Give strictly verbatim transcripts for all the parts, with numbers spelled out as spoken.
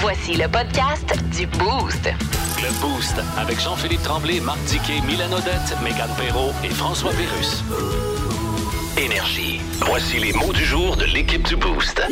Voici le podcast du Boost. Le Boost avec Jean-Philippe Tremblay, Marc Diquet, Milan Odette, Mégane Perreault et François Pérusse. Énergie. Voici les mots du jour de l'équipe du Boost.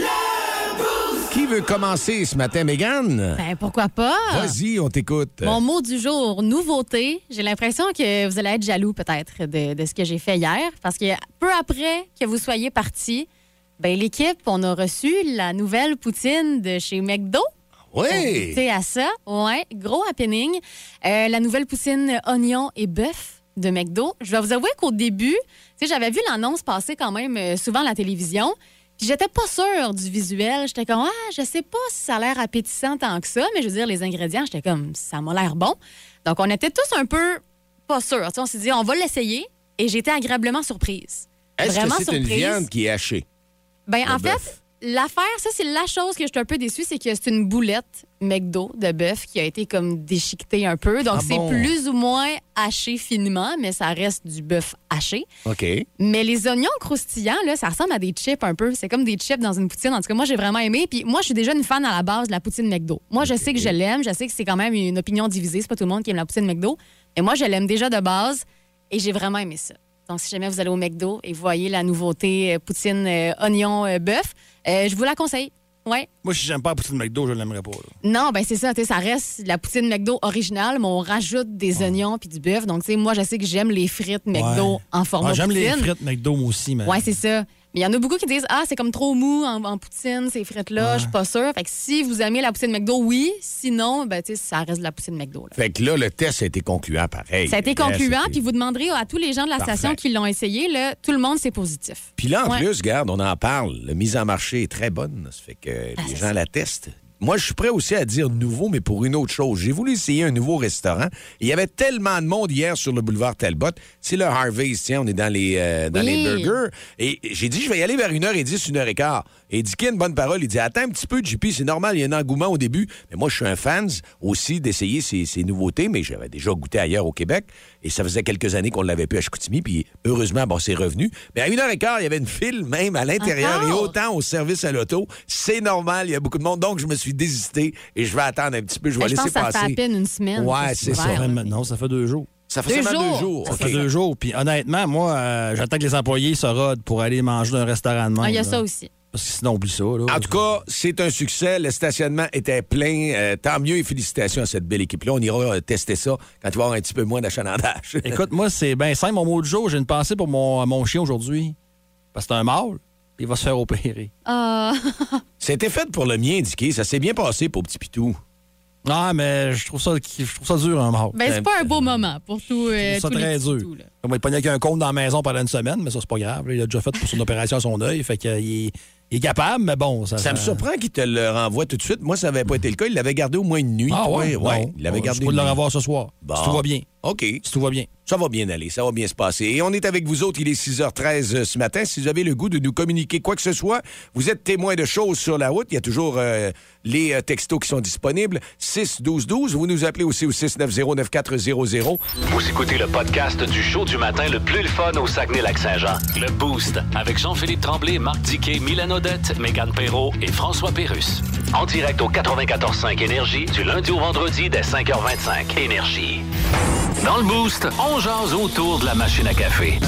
Qui veut commencer ce matin, Mégane? Ben, pourquoi pas? Vas-y, on t'écoute. Mon mot du jour, nouveauté. J'ai l'impression que vous allez être jaloux peut-être de, de ce que j'ai fait hier. Parce que peu après que vous soyez partis, ben, l'équipe, on a reçu la nouvelle poutine de chez McDo. Oui! C'est à ça. Ouais, gros happening. Euh, la nouvelle poutine oignon et bœuf de McDo. Je dois vous avouer qu'au début, tu sais, j'avais vu l'annonce passer quand même euh, souvent à la télévision. Puis j'étais pas sûre du visuel. J'étais comme, ah, je sais pas si ça a l'air appétissant tant que ça, mais je veux dire, les ingrédients, j'étais comme, ça m'a l'air bon. Donc, on était tous un peu pas sûrs. Tu sais, on s'est dit, on va l'essayer. Et j'ai été agréablement surprise. Est-ce Vraiment que c'est surprise. une viande qui est hachée? Ben, Le en bœuf. fait, l'affaire, ça, c'est la chose que je suis un peu déçue, c'est que c'est une boulette McDo de bœuf qui a été comme déchiquetée un peu. Donc, Ah c'est bon? plus ou moins haché finement, mais ça reste du bœuf haché. OK. Mais les oignons croustillants, là, ça ressemble à des chips un peu. C'est comme des chips dans une poutine. En tout cas, moi, j'ai vraiment aimé. Puis moi, je suis déjà une fan à la base de la poutine McDo. Moi, je sais que je l'aime. Je sais que c'est quand même une opinion divisée. C'est pas tout le monde qui aime la poutine McDo. Mais moi, je l'aime déjà de base et j'ai vraiment aimé ça. Donc, si jamais vous allez au McDo et vous voyez la nouveauté euh, poutine euh, oignon euh, bœuf, euh, je vous la conseille. Ouais. Moi, si j'aime pas la poutine McDo, je l'aimerais pas. Là. Non, ben c'est ça, tu sais, ça reste la poutine McDo originale, mais on rajoute des oignons puis du bœuf. Donc, tu sais, moi, je sais que j'aime les frites McDo Ouais. en format Ah, j'aime poutine. les frites McDo, moi aussi. Mais... Ouais, c'est ça. Mais il y en a beaucoup qui disent, ah, c'est comme trop mou en, en poutine, ces frites-là, je suis pas sûre. Fait que si vous aimez la poutine McDo, oui. Sinon, ben, tu sais, ça reste de la poutine McDo. Là. Fait que là, le test a été concluant, pareil. Ça a été Le concluant, test, puis vous demanderez à tous les gens de la Parfait. station qui l'ont essayé, là, tout le monde, c'est positif. Puis là, en Ouais. plus, regarde, on en parle. La mise en marché est très bonne. Ça fait que Ah, les c'est gens ça. la testent. Moi, je suis prêt aussi à dire nouveau, mais pour une autre chose. J'ai voulu essayer un nouveau restaurant. Il y avait tellement de monde hier sur le boulevard Talbot. C'est le Harvey's, tiens, on est dans les, euh, dans Oui. les burgers. Et j'ai dit, je vais y aller vers une heure dix, une heure quinze. Et Dicky a une bonne parole. Il dit, attends un petit peu, J P, c'est normal, il y a un engouement au début. Mais moi, je suis un fan aussi d'essayer ces, ces nouveautés, mais j'avais déjà goûté ailleurs au Québec. Et ça faisait quelques années qu'on ne l'avait plus à Chicoutimi. Puis heureusement, bon, c'est revenu. Mais à une heure quinze, il y avait une file même à l'intérieur et Encore? autant au service à l'auto. C'est normal, il y a beaucoup de monde. Donc, je me suis désisté et je vais attendre un petit peu. Je vais Ben, je pense laisser que ça fait passer. à peine une semaine. Ouais, que c'est ouvert, ça. là. Même- non, ça fait deux jours. Ça fait Deux seulement jours. deux jours. Ça OK. fait deux jours. Puis honnêtement, moi, euh, j'attends que les employés se rodent pour aller manger dans un restaurant de même. Ah, il y a là. ça aussi. Parce que sinon, oublie ça. Là. En tout cas, c'est un succès. Le stationnement était plein. Euh, tant mieux et félicitations à cette belle équipe-là. On ira euh, tester ça quand il va y avoir un petit peu moins d'achalandage. Écoute, moi, c'est bien simple. Mon mot du jour, j'ai une pensée pour mon, mon chien aujourd'hui. Parce que c'est un mâle. Puis il va se faire opérer. Ah, C'était fait pour le mien, Dicky. Ça s'est bien passé pour Petit Pitou. Ah, mais je trouve ça, je trouve ça dur, un mâle. ben, c'est pas un beau moment pour tout, euh, Je trouve ça tous les très petits dur. toutous, là. On va être pogné avec un compte dans la maison pendant une semaine, mais ça, c'est pas grave. là. Il a déjà fait pour son opération à son œil. Fait qu'il est, il est capable, mais bon. Ça, Ça me surprend qu'il te le renvoie tout de suite. Moi, ça n'avait pas été le cas. Il l'avait gardé au moins une nuit. Ah ouais? ouais. Non. Il l'avait Bon, gardé Je peux une le nuit. revoir ce soir. Bon. Si tout va bien. OK. Si tout va bien. Ça va bien aller, ça va bien se passer. Et on est avec vous autres, il est six heures treize ce matin. Si vous avez le goût de nous communiquer quoi que ce soit, vous êtes témoin de choses sur la route. Il y a toujours euh, les euh, textos qui sont disponibles. six douze douze. Vous nous appelez aussi au six neuf zéro neuf quatre zéro zéro. Vous écoutez le podcast du show du matin le plus le fun au Saguenay-Lac-Saint-Jean. Le Boost avec Jean-Philippe Tremblay, Marc Diquet, Milan Odette, Mégane Perreault et François Pérusse. En direct au quatre-vingt-quatorze cinq Énergie du lundi au vendredi dès cinq heures vingt-cinq. Énergie. Dans le Boost, on jase autour de la machine à café.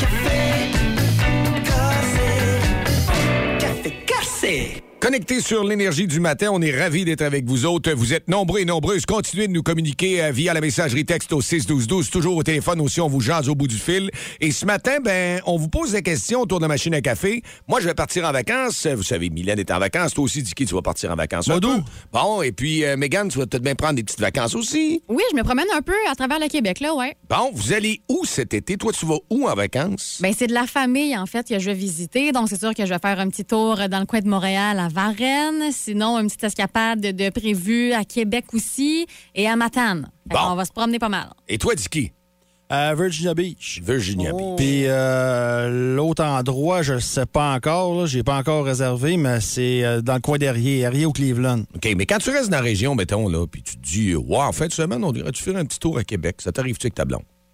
Connectés sur l'énergie du matin, on est ravis d'être avec vous autres. Vous êtes nombreux et nombreuses. Continuez de nous communiquer euh, via la messagerie texte au six douze douze. Toujours au téléphone aussi, on vous jase au bout du fil. Et ce matin, ben, on vous pose des questions autour de la machine à café. Moi, je vais partir en vacances. Vous savez, Mylène est en vacances. Toi aussi, Dicky, tu vas partir en vacances. un Modou. peu. Bon, et puis, euh, Mégane, tu vas peut-être bien prendre des petites vacances aussi. Oui, je me promène un peu à travers le Québec, là, ouais. Bon, vous allez où cet été? Toi, tu vas où en vacances? Ben, c'est de la famille, en fait, que je vais visiter. Donc, c'est sûr que je vais faire un petit tour dans le coin de Montréal, à Varennes. Sinon, une petite escapade de, de prévue à Québec aussi et à Matane. Fait Bon. qu'on va se promener pas mal. Et toi, Dicky? À Virginia Beach. Virginia Beach. Puis euh, l'autre endroit, je ne sais pas encore. Là, j'ai pas encore réservé, mais c'est euh, dans le coin d'Erié, Erié au Cleveland. OK, mais quand tu restes dans la région, mettons, là, puis tu te dis, wow, en fin de semaine, on dirait tu faire un petit tour à Québec. Ça t'arrive-tu avec ta blonde?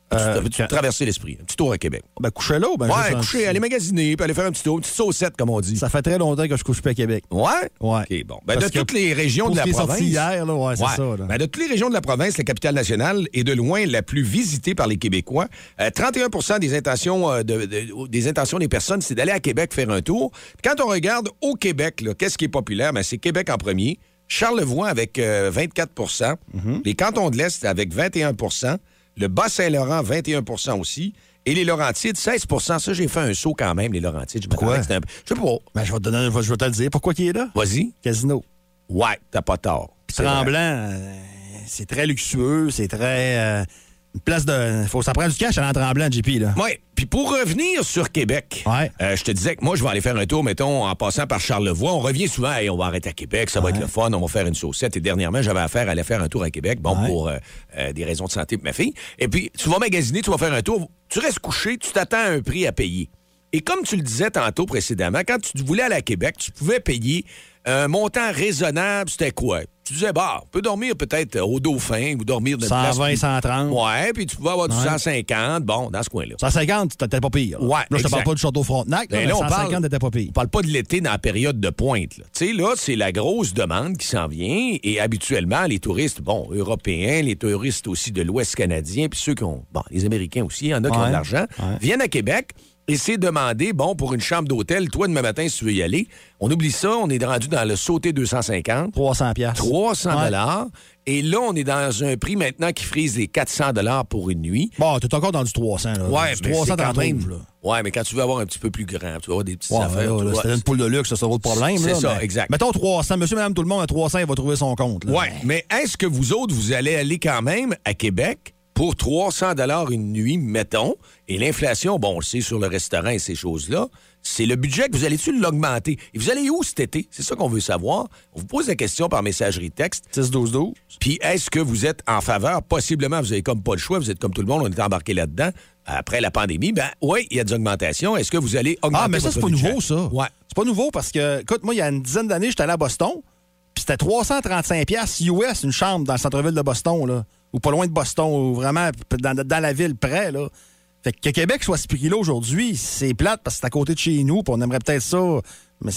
Euh, tu quand... te traverser l'esprit. Un petit tour à Québec. Ben, coucher là ou ben Ouais, juste coucher, petit... aller magasiner, puis aller faire un petit tour, une petite saucette, comme on dit. Ça fait très longtemps que je couche plus à Québec. Ouais? Ouais. OK, bon. Ben, Parce de toutes les régions pour de la ce qui est province. sorti hier, là, ouais, c'est Ouais. ça. Là. Ben, de toutes les régions de la province, la capitale nationale est de loin la plus visitée par les Québécois. Euh, trente et un pour cent des intentions, euh, de, de, des intentions des personnes, c'est d'aller à Québec faire un tour. Puis quand on regarde au Québec, là, qu'est-ce qui est populaire? Ben, c'est Québec en premier. Charlevoix avec euh, vingt-quatre pour cent. Mm-hmm. Les cantons de l'Est avec vingt et un pour cent. Le Bas-Saint-Laurent, vingt et un pour cent aussi. Et les Laurentides, seize pour cent. Ça, j'ai fait un saut quand même, les Laurentides. Je Pourquoi? Un... Je sais pas. Ben, je vais te donner, je vais te le dire. Pourquoi qu'il est là? Vas-y. Casino. Ouais, t'as pas tort. C'est Tremblant, euh, c'est très luxueux, c'est très... Euh, une place de... Faut ça prend du cash à Tremblant, J P, là. Oui. Puis pour revenir sur Québec, ouais. euh, je te disais que moi, je vais aller faire un tour, mettons, en passant par Charlevoix. On revient souvent, hey, on va arrêter à Québec, ça va ouais. être le fun, on va faire une saucette. Et dernièrement, j'avais affaire à aller faire un tour à Québec, bon, ouais. pour euh, euh, des raisons de santé pour ma fille. Et puis, tu vas magasiner, tu vas faire un tour, tu restes couché, tu t'attends à un prix à payer. Et comme tu le disais tantôt précédemment, quand tu voulais aller à Québec, tu pouvais payer un montant raisonnable, c'était quoi? Tu disais, bah, on peut dormir peut-être au Dauphin ou dormir dans cent vingt, place... cent trente. Ouais, puis tu pouvais avoir du ouais. cent cinquante, bon, dans ce coin-là. cent cinquante, t'étais pas pire. Là, ouais, là je te exact. parle pas du Château Frontenac, là, mais mais là, on cent cinquante, parle, t'étais pas pire. On parle pas de l'été dans la période de pointe. Tu sais, là, c'est la grosse demande qui s'en vient. Et habituellement, les touristes, bon, européens, les touristes aussi de l'Ouest canadien, puis ceux qui ont, bon, les Américains aussi, il y en a qui ouais. ont de l'argent, ouais. viennent à Québec. Et c'est demandé, bon, pour une chambre d'hôtel, toi, demain matin, si tu veux y aller, on oublie ça, on est rendu dans le sauté deux cent cinquante. trois cents piastres. trois cents dollars. Ouais. Et là, on est dans un prix maintenant qui frise les quatre cents dollars pour une nuit. Bon, t'es encore dans du trois cents, là. Ouais, du mais trois cents c'est quand même... trouves, là. Ouais, mais quand tu veux avoir un petit peu plus grand, tu vas avoir des petites ouais, affaires. Là, là, vois, c'était une poule de luxe, ça, c'est votre problème. C'est là, ça, mais... exact. Mettons trois cents. Monsieur, madame, tout le monde à trois cents, il va trouver son compte. Là. Ouais, mais est-ce que vous autres, vous allez aller quand même à Québec pour trois cents dollars une nuit, mettons, et l'inflation, bon, on le sait sur le restaurant et ces choses-là, c'est le budget que vous allez-tu l'augmenter? Et vous allez où cet été? C'est ça qu'on veut savoir. On vous pose la question par messagerie texte. six douze douze. Puis est-ce que vous êtes en faveur? Possiblement, vous avez comme pas le choix, vous êtes comme tout le monde, on est embarqué là-dedans. Après la pandémie, ben oui, il y a des augmentations. Est-ce que vous allez augmenter? Ah, mais ça, c'est pas budget? nouveau, ça. Ouais. C'est pas nouveau parce que, écoute, moi, il y a une dizaine d'années, j'étais allé à Boston, puis c'était trois cent trente-cinq piastres U S une chambre dans le centre-ville de Boston, là. Ou pas loin de Boston, ou vraiment dans, dans la ville près, là. Fait que Québec soit à ce prix-là aujourd'hui, c'est plate parce que c'est à côté de chez nous, puis on aimerait peut-être ça, mais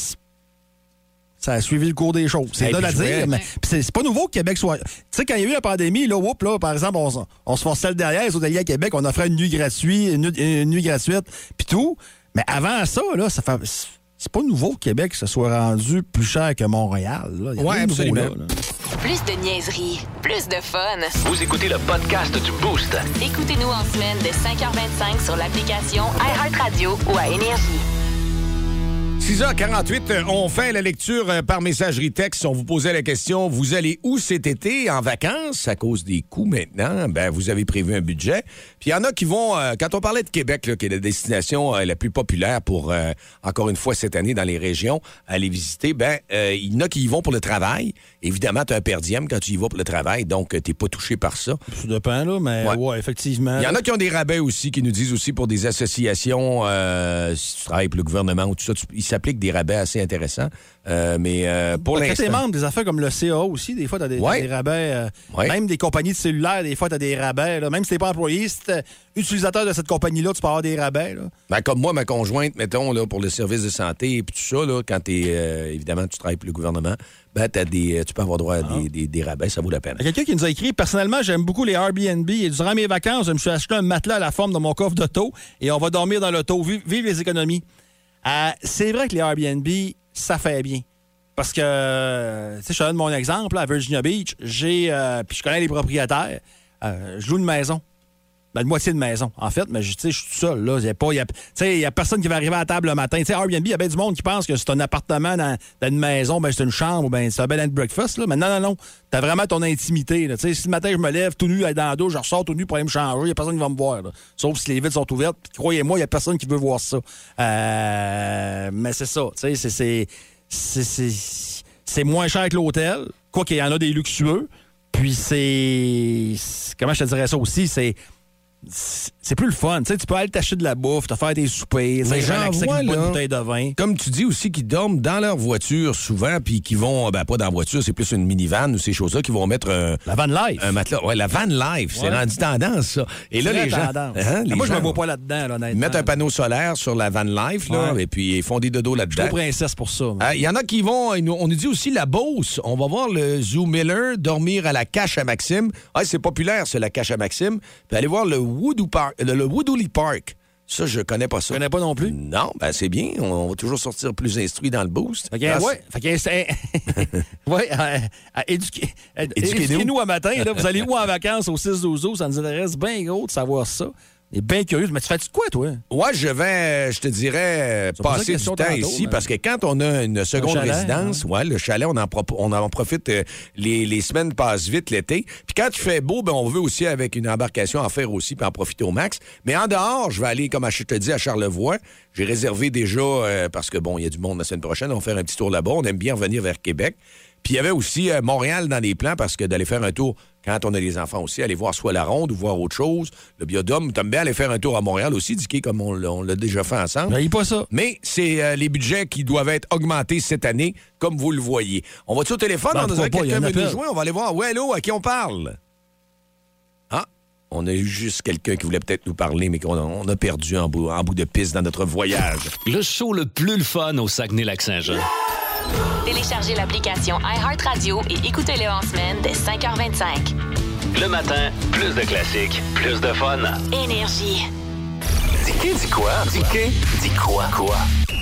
ça a suivi le cours des choses. C'est hey, là à dire, ouais. mais c'est, c'est pas nouveau que Québec soit... Tu sais, quand il y a eu la pandémie, là, whoop, là, par exemple, on, on se forçait le derrière, les hôteliers à Québec, on offrait une nuit gratuite, une, une nuit gratuite, puis tout. Mais avant ça, là, ça fait... C'est pas nouveau que Québec se soit rendu plus cher que Montréal. Là. Oui, absolument. Là, là. Plus de niaiserie, plus de fun. Vous écoutez le podcast du Boost. Écoutez-nous en semaine de cinq heures vingt-cinq sur l'application iHeartRadio ou à Énergie. six heures quarante-huit, on fait la lecture par messagerie texte. On vous posait la question, vous allez où cet été en vacances à cause des coûts maintenant? Ben, vous avez prévu un budget. Puis il y en a qui vont, euh, quand on parlait de Québec, là, qui est la destination euh, la plus populaire pour, euh, encore une fois cette année dans les régions, aller visiter, ben, euh, il y en a qui y vont pour le travail. Évidemment, tu as un per diem quand tu y vas pour le travail, donc euh, t'es pas touché par ça. Ça dépend, là, mais ouais, ouais effectivement. Il y en a qui ont des rabais aussi, qui nous disent aussi pour des associations, euh, si tu travailles pour le gouvernement ou tout ça, tu, ils s'appliquent des rabais assez intéressants. Euh, mais euh, pour ouais, l'instant... Quand t'es membre des affaires comme le C A aussi, des fois, t'as des, ouais. t'as des rabais. Euh, ouais. Même des compagnies de cellulaires, des fois, t'as des rabais. Là. Même si t'es pas employé, si t'es utilisateur de cette compagnie-là, tu peux avoir des rabais. Là. Ben, comme moi, ma conjointe, mettons, là, pour le service de santé et tout ça, là, quand t'es, euh, évidemment, tu travailles pour le gouvernement, ben, t'as des, tu peux avoir droit à des, des, des rabais, ça vaut la peine. Il y a quelqu'un qui nous a écrit, personnellement, j'aime beaucoup les Airbnb et durant mes vacances, je me suis acheté un matelas à la forme de mon coffre d'auto et on va dormir dans l'auto. Vive, vive les économies. Euh, c'est vrai que les Airbnb, ça fait bien. Parce que, euh, tu sais, je te donne mon exemple, là, à Virginia Beach, j'ai, euh, puis je connais les propriétaires, euh, je loue une maison. Ben, une moitié de maison, en fait, mais tu sais, je suis tout seul, là. Il n'y a pas, y a, y a personne qui va arriver à la table le matin. Tu sais, Airbnb, il y a bien du monde qui pense que c'est un appartement dans, dans une maison, ben c'est une chambre, ben c'est un bed and breakfast, là. Mais non, non, non. T'as vraiment ton intimité, là. Tu sais, si le matin, je me lève tout nu dans la douche, je ressors tout nu pour aller me changer, il n'y a personne qui va me voir, là. Sauf si les vitres sont ouvertes. Puis, croyez-moi, il n'y a personne qui veut voir ça. Euh, mais c'est ça, tu sais, c'est, c'est, c'est, c'est, c'est moins cher que l'hôtel, quoi qu'il y en a des luxueux. Puis c'est... Comment je te dirais ça aussi? C'est... c'est plus le fun. Tu sais, tu peux aller t'acheter de la bouffe, te faire des soupers, Mais j'en relaxer vois, avec une bonne là, bouteille de vin. Comme tu dis aussi, qu'ils dorment dans leur voiture souvent, puis qu'ils vont, ben pas dans la voiture, c'est plus une minivan ou ces choses-là, qui vont mettre un, La van life. un matelas. Ouais, la van life, c'est Ouais. rendu tendance, ça. Et là, Très les gens. tendance. Hein, les Moi, je gens me vois pas là-dedans, là, honnêtement. Ils mettent un panneau solaire sur la van life, là, Ouais. et puis ils font des dodos Je suis là-dedans. trop princesse pour ça. moi. Il euh, y en a qui vont, ils nous- on nous dit aussi la Beauce. On va voir le Zoo Miller dormir à la Cache à Maxime. Ah, c'est populaire, c'est la Cache à Maxime. Puis aller voir le Woodoo Park, le, le Woodley Park. Ça, je connais pas ça. Tu connais pas non plus? Non, ben c'est bien. On, on va toujours sortir plus instruit dans le boost. Fait que, Grâce- ouais, fait que, c'est- ouais, euh, euh, éduquez- euh, Éduquez-nous. éduquez-nous à matin. Là, vous allez où en vacances au six douze août? Ça nous intéresse bien gros de savoir ça. On est bien curieux. Mais tu fais-tu de quoi, toi? Ouais, je vais, je te dirais, Ça posait la passer du question temps tantôt, ici mais- parce que quand on a une seconde chalet, résidence, ouais, le chalet, on en, pro- on en profite, euh, les, les semaines passent vite l'été. Puis quand il fait beau, ben, on veut aussi, avec une embarcation, en faire aussi puis en profiter au max. Mais en dehors, je vais aller, comme je te dis, à Charlevoix. J'ai réservé déjà, euh, parce que bon, il y a du monde la semaine prochaine, on va faire un petit tour là-bas. On aime bien revenir vers Québec. Puis il y avait aussi euh, Montréal dans les plans parce que d'aller faire un tour, quand on a des enfants aussi, aller voir soit la ronde ou voir autre chose, le biodôme. T'aimes bien aller faire un tour à Montréal aussi, Dicky, comme on, l'a- on l'a déjà fait ensemble. N'ayez pas ça. Mais c'est euh, les budgets qui doivent être augmentés cette année, comme vous le voyez. On va-tu au téléphone? Ben, on a pourquoi pas, il y quelqu'un en a veut nous plein. joindre. On va aller voir. Ouais, allô, à qui on parle? Ah, on a eu juste quelqu'un qui voulait peut-être nous parler, mais qu'on a, on a perdu en bout, en bout de piste dans notre voyage. Le show le plus le fun au Saguenay-Lac-Saint-Jean. Téléchargez l'application iHeartRadio et écoutez-le en semaine dès cinq heures vingt-cinq. Le matin, plus de classiques, plus de fun. Énergie. Dis dis quoi? Dis dis quoi? Quoi?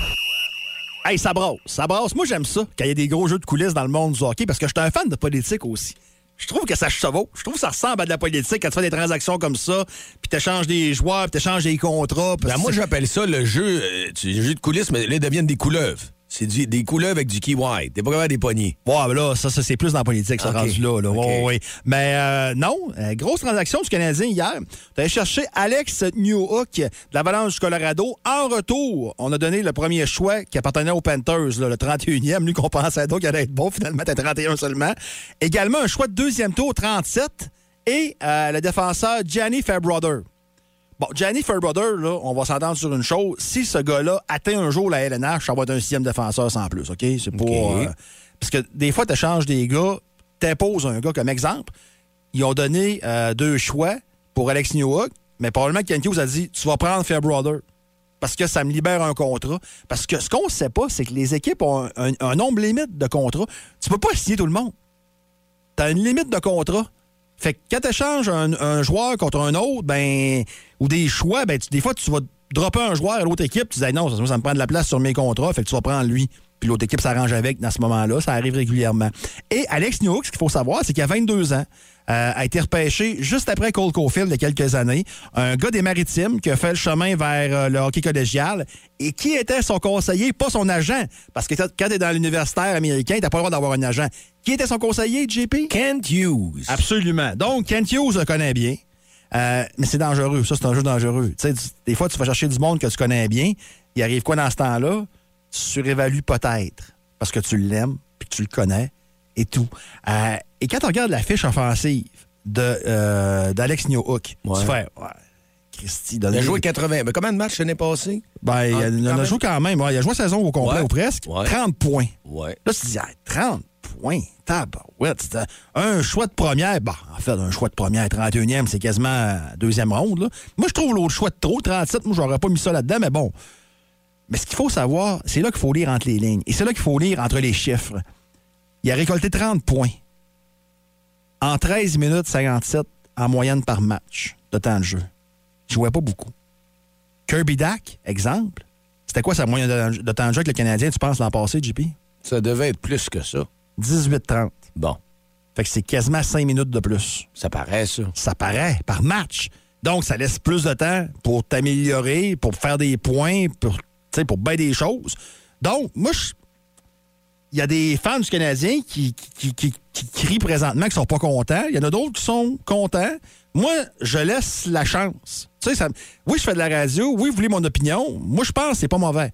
Hey, ça brasse. Ça brasse. Moi, j'aime ça, quand il y a des gros jeux de coulisses dans le monde du hockey, parce que je suis un fan de politique aussi. Je trouve que ça chevauche. Je trouve que ça ressemble à de la politique quand tu fais des transactions comme ça, puis t'échanges des joueurs, puis t'échanges des contrats. Ben, moi, j'appelle ça le jeu, euh, tu- le jeu de coulisses, mais là, ils deviennent des couleuvres. C'est du- des couleuvres avec du kiwi. T'es pas capable des poignées. Ouais, ben là, ça, ça c'est plus dans la politique, ça Ok. rendu là. là. Ok. Ouais, ouais. Mais euh, non, euh, grosse transaction du Canadien hier. Tu allé chercher Alex Newhook de l'Avalanche du Colorado. En retour, on a donné le premier choix qui appartenait aux Panthers, là, le trente et unième. Lui qu'on pensait donc qu'il allait être bon, finalement, t'es trente et un seulement. Également, un choix de deuxième tour, trente-sept. Et euh, le défenseur Gianni Fairbrother. Bon, Gianni Fairbrother, là, on va s'entendre sur une chose. Si ce gars-là atteint un jour la L N H, ça va être un sixième défenseur sans plus, OK? C'est pas... OK. euh, parce que des fois, tu échanges des gars, t'imposes un gars comme exemple. Ils ont donné euh, deux choix pour Alex Newhook, mais probablement que Ken Hughes a dit « Tu vas prendre Fairbrother parce que ça me libère un contrat. » Parce que ce qu'on ne sait pas, c'est que les équipes ont un, un- un nombre limite de contrats. Tu peux pas signer tout le monde. Tu as une limite de contrat. Fait que quand tu échanges un, un joueur contre un autre, ben, ou des choix, ben, tu- des fois, tu vas dropper un joueur à l'autre équipe, tu dis non, ça, ça me prend de la place sur mes contrats, fait que tu vas prendre lui. Puis l'autre équipe s'arrange avec dans ce moment-là. Ça arrive régulièrement. Et Alex Newhook, ce qu'il faut savoir, c'est qu'il a vingt-deux ans, euh, a été repêché juste après Cole Caulfield il y a quelques années. Un gars des Maritimes qui a fait le chemin vers euh, le hockey collégial. Et qui était son conseiller, pas son agent. Parce que quand tu es dans l'universitaire américain, t'as pas le droit d'avoir un agent. Qui était son conseiller, J P? Kent Hughes. Absolument. Donc, Kent Hughes le connaît bien. Euh, mais c'est dangereux. Ça, c'est un jeu dangereux. Tu sais, tu- des fois, tu vas chercher du monde que tu connais bien. Il arrive quoi dans ce temps-là? Tu surévalues peut-être parce que tu l'aimes puis que tu le connais et tout. Euh, et quand tu regardes la fiche offensive de, euh, d'Alex Newhook, Ouais. tu fais... Ouais, Christy, Il a joué quatre-vingts. Mais combien de matchs l'année passée? Ben, il, Ah, a- il quand en a même. joué quand même. Ouais, il a joué la saison au complet Ouais. ou presque. Ouais. trente points. Ouais. Là, tu te dis, ah, trente points, tabarouette. C'était un choix de première. Bon, en fait, un choix de première, trente et unième, c'est quasiment la deuxième ronde. Là. Moi, je trouve l'autre choix de trop, trente-sept. Moi, j'aurais pas mis ça là-dedans, mais bon. Mais ce qu'il faut savoir, c'est là qu'il faut lire entre les lignes. Et c'est là qu'il faut lire entre les chiffres. Il a récolté trente points en treize minutes cinquante-sept en moyenne par match de temps de jeu. Il jouait pas beaucoup. Kirby Dack, exemple. C'était quoi sa moyenne de, de temps de jeu avec le Canadien, tu penses, l'an passé, J P? Ça devait être plus que ça. dix-huit trente. Bon, Fait que c'est quasiment cinq minutes de plus. ça paraît, ça. Ça paraît, par match. Donc, ça laisse plus de temps pour t'améliorer, pour faire des points, pour, tu sais, pour bien des choses. Donc, moi, je- il y a des fans du Canadien qui, qui, qui, qui crient présentement qu'ils sont pas contents. Il y en a d'autres qui sont contents. Moi, je laisse la chance. Tu sais, ça, oui, je fais de la radio. Oui, vous voulez mon opinion. Moi, je pense que c'est pas mauvais.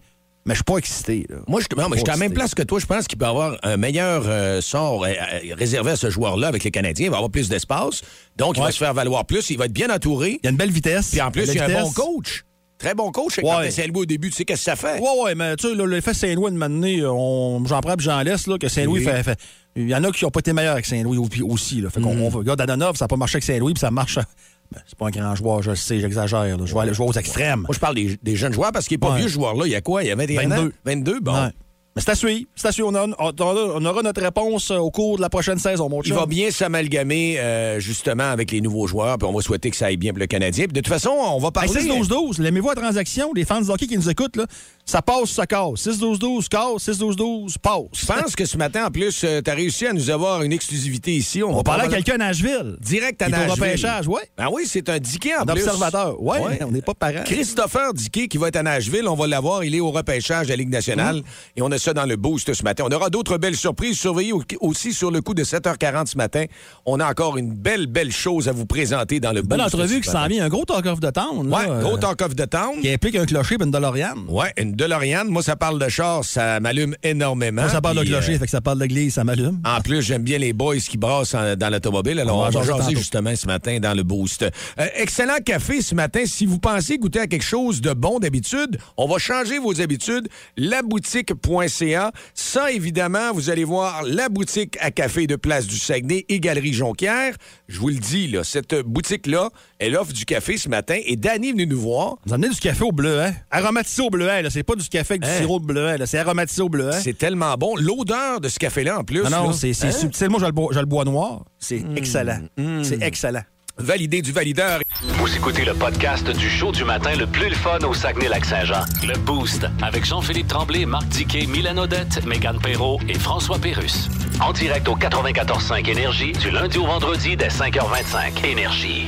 Mais je suis pas excité. Là. Moi, je, non, mais je suis à la même place que toi. Je pense qu'il peut avoir un meilleur euh, sort euh, réservé à ce joueur-là avec les Canadiens. Il va avoir plus d'espace. Donc, il ouais. va se faire valoir plus. Il va être bien entouré. Il y a une belle vitesse. Puis en plus, il y a vitesse. un bon coach. Très bon coach. Avec ouais. Saint-Louis au début, tu sais qu'est-ce que ça fait? Oui, oui, mais tu sais, l'effet Saint-Louis, de m'amener, j'en prends puis j'en laisse, là, que Saint-Louis oui. fait, fait. Il y en a qui n'ont pas été meilleurs avec Saint-Louis aussi. Là. Fait qu'on, mm. on, regarde Dadonov, ça n'a pas marché avec Saint-Louis, puis ça marche. Ben, c'est pas un grand joueur, je sais, j'exagère. Là. Je vais aller jouer aux extrêmes. Moi, je parle des, des jeunes joueurs parce qu'il n'est pas ouais. vieux joueur-là. Il y a quoi? Il y a vingt et un vingt-deux. ans? vingt-deux, bon. Ouais. Mais c'est à suivre. C'est à suivre. On, a, on aura notre réponse au cours de la prochaine saison, mon chum. Il va bien s'amalgamer, euh, justement, avec les nouveaux joueurs, puis on va souhaiter que ça aille bien pour le Canadien. Puis de toute façon, on va parler... Hey, six douze douze, l'aimez-vous à transaction? Les fans de hockey qui nous écoutent, là, ça passe, ça casse. six douze douze, casse. six douze douze, passe. Je pense que ce matin, en plus, euh, tu as réussi à nous avoir une exclusivité ici. On, on va parler à quelqu'un à Nashville. Direct à il Nashville. Pour repêchage, oui. Ah oui, c'est un Dickey en un plus. observateur. Oui, ouais. On n'est pas parents. Christopher Dickey qui va être à Nashville. On va l'avoir. Il est au repêchage de la Ligue nationale. Mmh. Et on a ça dans le boost ce matin. On aura d'autres belles surprises. Surveillez aussi sur le coup de sept heures quarante ce matin. On a encore une belle, belle chose à vous présenter dans le boost. Belle entrevue qui s'en vient. Un gros talk of the town. Oui, euh, gros talk of the town. Qui implique un clocher et une DeLorean. Oui, une DeLorean. Moi, ça parle de char, ça m'allume énormément. Moi, ça parle puis, de clocher, euh, fait que ça parle d'église, ça m'allume. En plus, j'aime bien les boys qui brassent en, dans l'automobile. Alors, on, on va jaser tantôt. Justement ce matin dans le boost. Euh, excellent café ce matin. Si vous pensez goûter à quelque chose de bon d'habitude, on va changer vos habitudes. laboutique point c a. Ça, évidemment, vous allez voir la boutique à café de Place du Saguenay et Galerie Jonquière. Je vous le dis, là, cette boutique-là, elle offre du café ce matin et Danny est venu nous voir. Vous amenez du café au bleuet. Aromatisé au bleuet, là. C'est pas du café avec du hein? sirop de bleuet, là. C'est aromatisé au bleuet. C'est tellement bon. L'odeur de ce café-là, en plus. Non, non, là, c'est, c'est hein? subtil. Moi, je le bois, je le bois noir. C'est mmh. excellent. Mmh. C'est excellent. Validé du valideur. Vous écoutez le podcast du show du matin le plus le fun au Saguenay-Lac-Saint-Jean. Le Boost avec Jean-Philippe Tremblay, Marc Diquet, Milan Odette, Mégane Perrault et François Pérusse. En direct au quatre-vingt-quatorze cinq Énergie du lundi au vendredi dès cinq heures vingt-cinq. Énergie.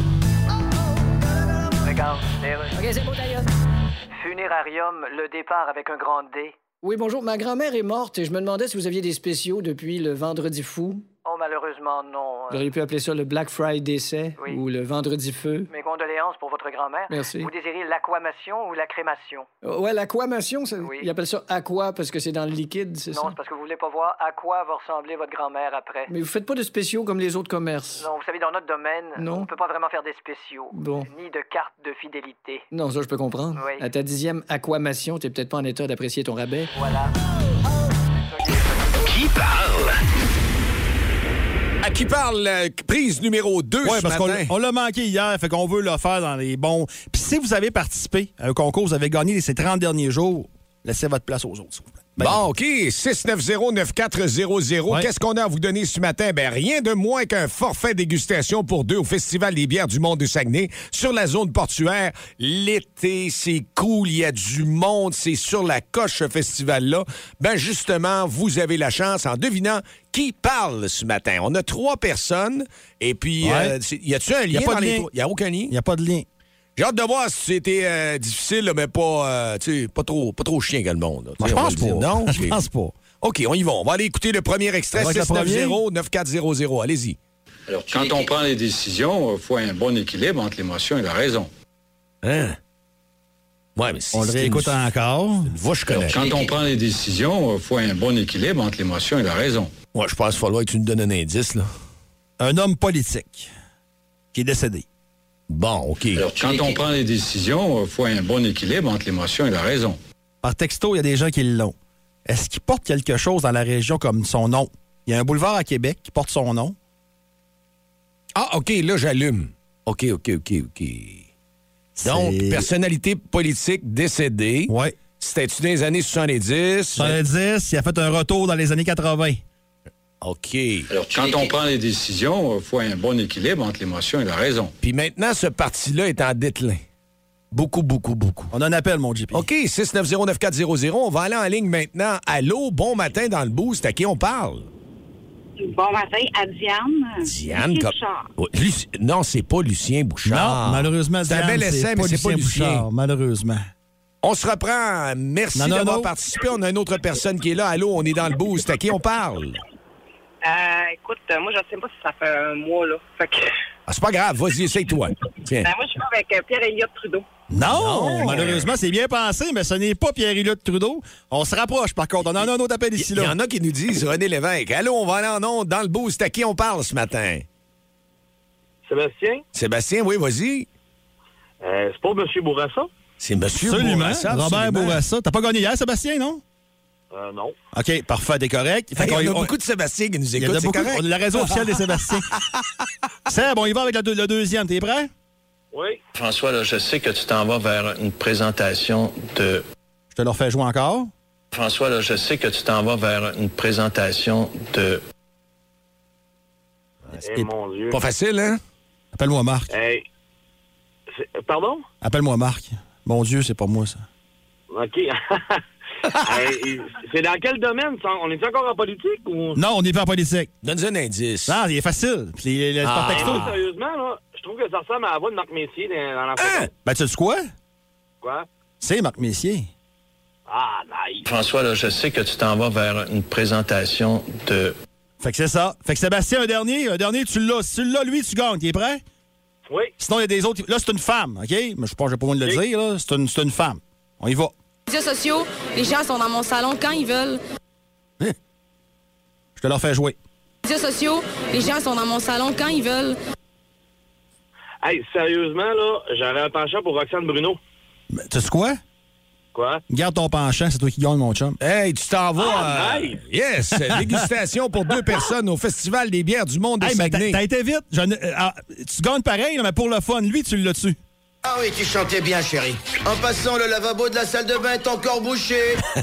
Regarde, OK, c'est beau d'ailleurs. Funérarium, le départ avec un grand D. Oui, bonjour. Ma grand-mère est morte et je me demandais si vous aviez des spéciaux depuis le Vendredi fou. Oh, malheureusement, non. Vous auriez pu appeler ça le Black Friday décès oui. ou le Vendredi feu. Mes condoléances pour votre grand-mère. Merci. Vous désirez l'aquamation ou la crémation? Euh, ouais, l'aquamation, ça, oui. ils appellent ça aqua parce que c'est dans le liquide, c'est non, ça? Non, c'est parce que vous voulez pas voir à quoi va ressembler votre grand-mère après. Mais vous faites pas de spéciaux comme les autres commerces. Non, vous savez, dans notre domaine, non. on peut pas vraiment faire des spéciaux. Bon. Ni de carte de fidélité. Non, ça, je peux comprendre. Oui. À ta dixième aquamation, t'es peut-être pas en état d'apprécier ton rabais. Voilà. Qui parle? À qui parle, euh, prise numéro deux Oui, ce parce matin. qu'on on l'a manqué hier, fait qu'on veut le faire dans les bons. Puis si vous avez participé à un concours, vous avez gagné ces trente derniers jours, laissez votre place aux autres, s'il vous plaît. Ben, bon, OK. six neuf zéro neuf quatre zéro zéro. Ouais. Qu'est-ce qu'on a à vous donner ce matin? Ben, rien de moins qu'un forfait dégustation pour deux au Festival des bières du monde de Saguenay sur la zone portuaire. L'été, c'est cool. Il y a du monde. C'est sur la coche, ce festival-là. Ben, justement, vous avez la chance en devinant qui parle ce matin. On a trois personnes. Et puis, ouais. euh, c'est- y a-tu un lien? Y a pas dans de les lien. trois? Y a aucun lien? il n'y a pas de lien. J'ai hâte de voir si c'était euh, difficile, là, mais pas, euh, tu sais, pas trop, pas trop chien que le monde. Là. Moi, je On va pense le pas. dire. Non? Je OK. pense pas. OK, on y va. On va aller écouter le premier extrait. Avec le six neuf zéro premier? neuf quatre zéro zéro. Allez-y. Alors, quand on prend les décisions, il faut un bon équilibre entre l'émotion et la raison. Hein? Ouais, mais c'est, On le c'est réécoute une, encore. une voix que je connais. Quand on prend les décisions, il faut un bon équilibre entre l'émotion et la raison. Moi, je pense qu'il va falloir que tu nous donnes un indice, là. Un homme politique qui est décédé. Bon, OK. Alors, quand on prend les décisions, il faut un bon équilibre entre l'émotion et la raison. Par texto, il y a des gens qui l'ont. Est-ce qu'il porte quelque chose dans la région comme son nom? Il y a un boulevard à Québec qui porte son nom. Ah, OK, là, j'allume. OK, OK, OK, OK. Donc, C'est- personnalité politique décédée. Oui. C'était-tu dans les années soixante-dix? soixante-dix, il a fait un retour dans les années quatre-vingt. OK. Alors, quand on prend les décisions, il faut un bon équilibre entre l'émotion et la raison. Puis maintenant, ce parti-là est en déclin. Beaucoup, beaucoup, beaucoup. On a un appel, mon J P. OK, six neuf zéro neuf quatre zéro zéro. On va aller en ligne maintenant. Allô, bon matin dans le boost. À qui on parle? Bon matin, à Diane. Diane, Lucien comme... Bouchard. Ouais, Luc- Non, c'est pas Lucien Bouchard. Non, malheureusement, C'est un Diane, bel essai, mais c'est pas Lucien. Bouchard, malheureusement. On se reprend. Merci Non, non, d'avoir non. participé. On a une autre personne qui est là. Allô, on est dans le boost. À qui on parle? Euh, écoute, euh, moi, je sais pas si ça fait un mois, là. Fait que, Ah, c'est pas grave. Vas-y, essaye-toi. Tiens. ben, moi, je suis avec euh, Pierre-Éliott Trudeau. Non, Non. malheureusement, c'est bien pensé, mais ce n'est pas Pierre-Éliott Trudeau. On se rapproche, par contre. On en a un autre appel ici, Il y là. en a qui nous disent René Lévesque. Allô, on va aller en ondes dans le boost. À qui on parle ce matin? Sébastien? Sébastien, oui, vas-y. Euh, c'est pas M. Bourassa? C'est M. Absolument. Bourassa. Robert absolument. Bourassa. T'as pas gagné hier, Sébastien, non? Euh, non. OK, parfait, t'es correct. Fait Hey, qu'on- on a on- beaucoup de Sébastien qui nous Il y en écoutent, a c'est beaucoup. correct. On a la raison officielle des Sébastiens. Seb, on y va avec la deux- le deuxième. T'es prêt? Oui. François, là, je sais que tu t'en vas vers une présentation de... Je te le refais jouer encore. François, là, je sais que tu t'en vas vers une présentation de... Eh, mon Dieu. Pas facile, hein? Appelle-moi Marc. Hey. C'est- Pardon? Appelle-moi Marc. Mon Dieu, c'est pas moi, ça. OK. Hey, c'est dans quel domaine? ça? On est encore en politique ou... Non, on n'est pas en politique. Donne-nous un indice. Non, il est facile. Puis, il est par Ah. texto. Moi, sérieusement, là, je trouve que ça ressemble à la voix de Marc Messier dans, dans la photo. Ben, tu sais quoi? Quoi? C'est Marc Messier. Ah, nice. François, là, je sais que tu t'en vas vers une présentation de... Fait que c'est ça. Fait que Sébastien, un dernier, un dernier, tu l'as. Si tu l'as, lui, tu gagnes. T'es prêt? Oui. Sinon, il y a des autres. Là, c'est une femme, OK? Mais je sais pas, j'ai pas besoin de le Oui. dire, là. C'est une, c'est une femme. On y va. Les réseaux sociaux, les gens sont dans mon salon quand ils veulent. Je te le refais jouer. Les réseaux sociaux, les gens sont dans mon salon quand ils veulent. Hey, sérieusement, là, j'aurais un penchant pour Roxane Bruno. Ben, tu sais quoi? Quoi? Garde ton penchant, c'est toi qui gagne, mon chum. Hey, tu t'en vas. Ah, euh, nice. Yes, dégustation pour deux personnes au Festival des bières du monde de Hey, mais t'as Saguenay. t'as été vite. Je ne- euh, ah, tu gagnes pareil, là, mais pour le fun, lui, tu l'as tu. Ah oui, tu chantais bien, chérie. En passant, le lavabo de la salle de bain est encore bouché.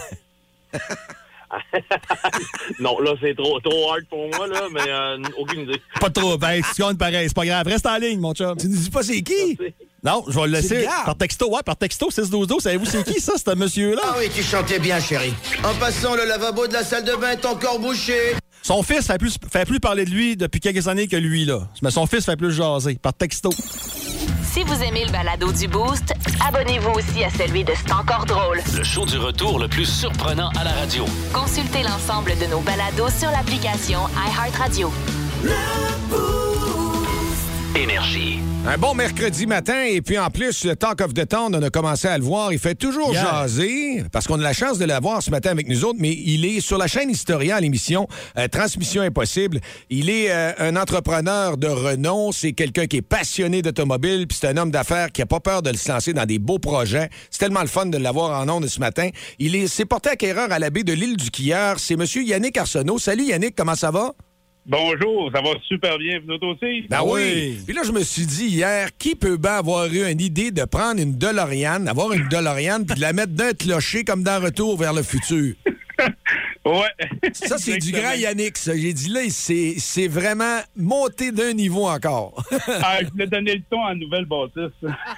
Non, là, c'est trop, trop hard pour moi, là, mais euh, aucune idée. Pas trop. Ben, tu gagnes pareil, c'est pas grave. Reste en ligne, mon chum. Tu nous dis pas c'est qui? Non, je vais le C'est laisser le gars. par texto. Ouais, par texto, six douze douze. Savez-vous c'est qui, ça, ce monsieur-là? Ah oui, tu chantais bien, chérie. En passant, le lavabo de la salle de bain est encore bouché. Son fils fait plus, fait plus parler de lui depuis quelques années que lui, là. Mais son fils fait plus jaser, par texto. Si vous aimez le balado du Boost, abonnez-vous aussi à celui de C'est encore drôle. Le show du retour le plus surprenant à la radio. Consultez l'ensemble de nos balados sur l'application iHeartRadio. Énergie. Un bon mercredi matin, et puis en plus, le Talk of the Town, on a commencé à le voir. Il fait toujours Yeah. jaser, parce qu'on a la chance de l'avoir ce matin avec nous autres, mais il est sur la chaîne Historia à l'émission euh, Transmission Impossible. Il est euh, un entrepreneur de renom, c'est quelqu'un qui est passionné d'automobile, puis c'est un homme d'affaires qui a pas peur de se lancer dans des beaux projets. C'est tellement le fun de l'avoir en ondes ce matin. Il est, s'est porté acquéreur à la baie de l'île du Quilleur. C'est M. Yannick Arsenault. Salut Yannick, comment ça va? Bonjour, ça va super bien, vous autres aussi? Ben oui. Puis là, je me suis dit hier, qui peut bien avoir eu une idée de prendre une DeLorean, avoir une DeLorean, puis de la mettre d'un clocher comme dans Retour vers le futur? Ouais. Ça, c'est du Exactement. grand Yannick, ça. J'ai dit là, c'est, c'est vraiment monté d'un niveau encore. Ah, je voulais donner le ton à la nouvelle bâtisse.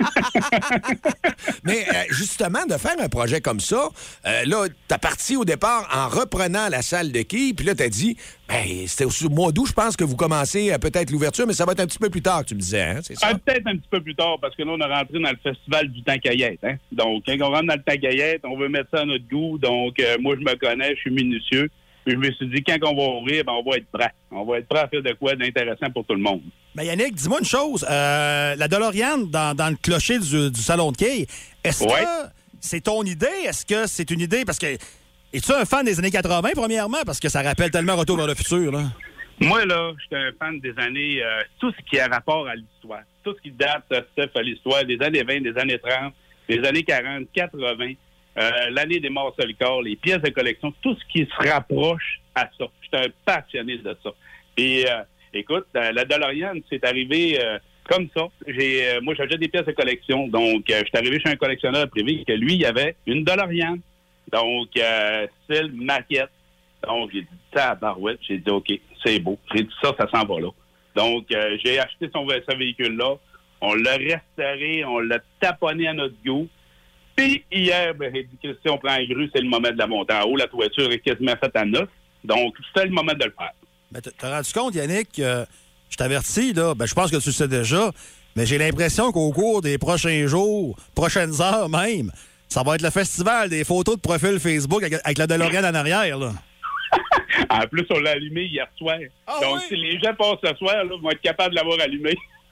Mais euh, justement, de faire un projet comme ça, euh, là, t'as parti au départ en reprenant la salle de quilles, puis là, t'as dit, ben, c'était au mois d'août, je pense que vous commencez euh, peut-être l'ouverture, mais ça va être un petit peu plus tard, tu me disais, hein, c'est ça? Ah, peut-être un petit peu plus tard, parce que là, on est rentré dans le festival du Tancaillette. Hein? Donc, quand on rentre dans le Tancaillette, on veut mettre ça à notre goût. Donc, euh, moi, je me connais, je suis minutieux. Puis je me suis dit, quand on va ouvrir, ben, on va être prêt. On va être prêt à faire de quoi d'intéressant pour tout le monde. Ben Yannick, dis-moi une chose. Euh, la DeLorean dans, dans le clocher du, du salon de quai, est-ce Ouais. que c'est ton idée? Est-ce que c'est une idée? Parce que es-tu un fan des années quatre-vingt, premièrement? Parce que ça rappelle tellement Retour vers le futur, là. Moi, là, je suis un fan des années... euh, tout ce qui a rapport à l'histoire. Tout ce qui date, euh, Steph, à l'histoire, des années vingt, des années trente, des années quarante, quatre-vingt, euh, l'année des morts sur le corps, les pièces de collection, tout ce qui se rapproche à ça. Je suis un passionné de ça. Et euh, écoute, euh, la DeLorean, c'est arrivé euh, comme ça. J'ai, euh, moi, j'achète des pièces de collection. Donc, euh, je suis arrivé chez un collectionneur privé que lui, il avait une DeLorean. Donc, euh, style maquette. Donc, j'ai dit, tabarouette. J'ai dit, OK, c'est beau. J'ai dit, ça, ça s'en va là. Donc, euh, j'ai acheté son, ce véhicule-là. On l'a restauré, on l'a taponné à notre goût. Puis, hier, ben, j'ai dit, Christian, on prend un grue, c'est le moment de la monter en haut. La toiture est quasiment faite à neuf. Donc, c'était le moment de le faire. Mais t'as rendu compte, Yannick, euh, je t'avertis, là, ben, je pense que tu le sais déjà, mais j'ai l'impression qu'au cours des prochains jours, prochaines heures même, ça va être le festival des photos de profil Facebook avec, avec la DeLorean en arrière, là. En plus, on l'a allumé hier soir. Ah Donc, oui? si les gens passent ce soir, là, vont être capables de l'avoir allumé.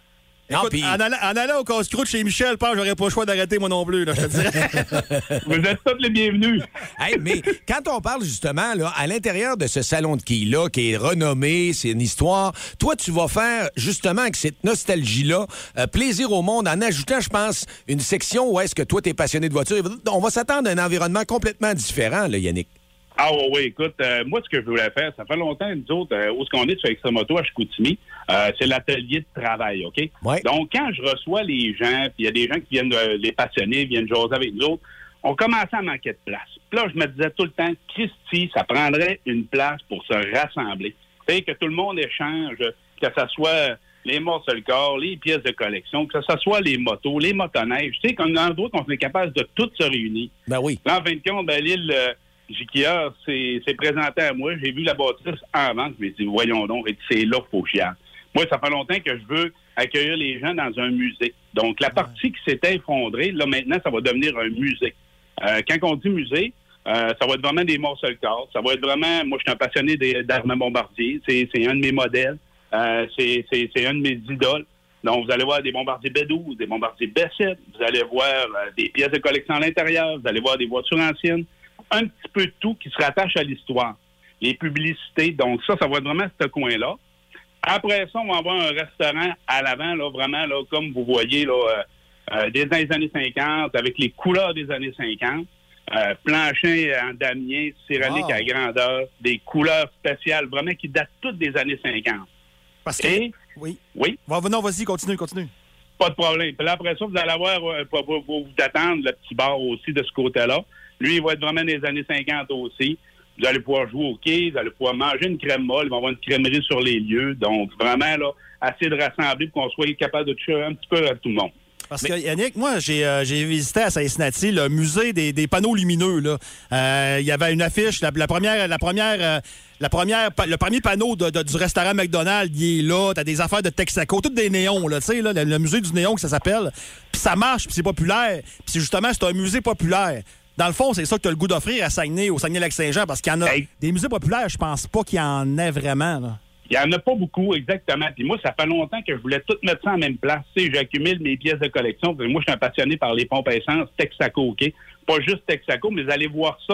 Écoute, pis... en, allant, en allant au casse-croûte chez Michel, je pense que j'aurais pas le choix d'arrêter moi non plus, là, je te dirais. Vous êtes tous les bienvenus. Hey, mais quand on parle justement, là, à l'intérieur de ce salon de quilles-là, qui est renommé, c'est une histoire, toi, tu vas faire justement avec cette nostalgie-là, euh, plaisir au monde, en ajoutant, je pense, une section où est-ce que toi, t'es passionné de voiture. On va s'attendre à un environnement complètement différent, là, Yannick. Ah oui, oui, écoute, euh, moi, ce que je voulais faire, ça fait longtemps, nous autres, euh, où est-ce qu'on est sur Extramoto à Chicoutimi, euh, c'est l'atelier de travail, OK? Ouais. Donc, quand je reçois les gens, puis il y a des gens qui viennent, euh, les passionnés, viennent jaser avec nous autres, on commençait à manquer de place. Puis là, je me disais tout le temps, Christy, ça prendrait une place pour se rassembler. Tu sais, que tout le monde échange, que ce soit les morceaux de corps, les pièces de collection, que ce soit les motos, les motoneiges. Tu sais, qu'on a un endroit qu'on est capable de toutes se réunir. Ben oui. Là, en fin de compte, ben, l'île... Euh, Jikia s'est présenté à moi. J'ai vu la bâtisse en vente. Je me dit, voyons donc, c'est là qu'il faut que j'y aille. Moi, ça fait longtemps que je veux accueillir les gens dans un musée. Donc, la partie qui s'était effondrée, là, maintenant, ça va devenir un musée. Euh, quand on dit musée, euh, ça va être vraiment des morceaux de corps. Ça va être vraiment... Moi, je suis un passionné d'armes bombardiers. C'est un de mes modèles. Euh, c'est un de mes idoles. Donc, vous allez voir des bombardiers B douze, des bombardiers B sept. Vous allez voir euh, des pièces de collection à l'intérieur. Vous allez voir des voitures anciennes. Un petit peu de tout qui se rattache à l'histoire. Les publicités, donc ça, ça va être vraiment ce coin-là. Après ça, on va avoir un restaurant à l'avant, là, vraiment, là, comme vous voyez, là, euh, euh, des années cinquante, avec les couleurs des années cinquante. Euh, plancher en damier, céramique wow. à grandeur, des couleurs spéciales, vraiment qui datent toutes des années cinquante. Parce que... Et, oui. Oui. Bon, non, vas-y, continue, continue. Pas de problème. Puis là, après ça, vous allez avoir, euh, pour, pour, pour vous attendre, le petit bar aussi de ce côté-là. Lui, il va être vraiment des années cinquante aussi. Vous allez pouvoir jouer au quai, vous allez pouvoir manger une crème molle, il va y avoir une crèmerie sur les lieux. Donc, vraiment, là, assez de rassembler pour qu'on soit capable de toucher un petit peu à tout le monde. Parce que, Yannick, moi, j'ai euh, visité à Cincinnati le musée des, des panneaux lumineux. Là. Euh, il y avait une affiche, la, la première, la première, euh, la première, le premier panneau de, de, du restaurant McDonald's, il est là. T'as des affaires de Texaco, toutes des néons, là, tu sais, là, le, le musée du néon que ça s'appelle. Puis ça marche, puis c'est populaire. Puis justement, c'est un musée populaire. Dans le fond, c'est ça que tu as le goût d'offrir à Saguenay, au Saguenay-Lac-Saint-Jean, parce qu'il y en a hey. des musées populaires, je pense pas qu'il y en ait vraiment. Là. Il n'y en a pas beaucoup, exactement. Puis moi, ça fait longtemps que je voulais tout mettre ça en même place. Tu sais, j'accumule mes pièces de collection. Moi, je suis un passionné par les pompes à essence Texaco, OK? Pas juste Texaco, mais vous allez voir ça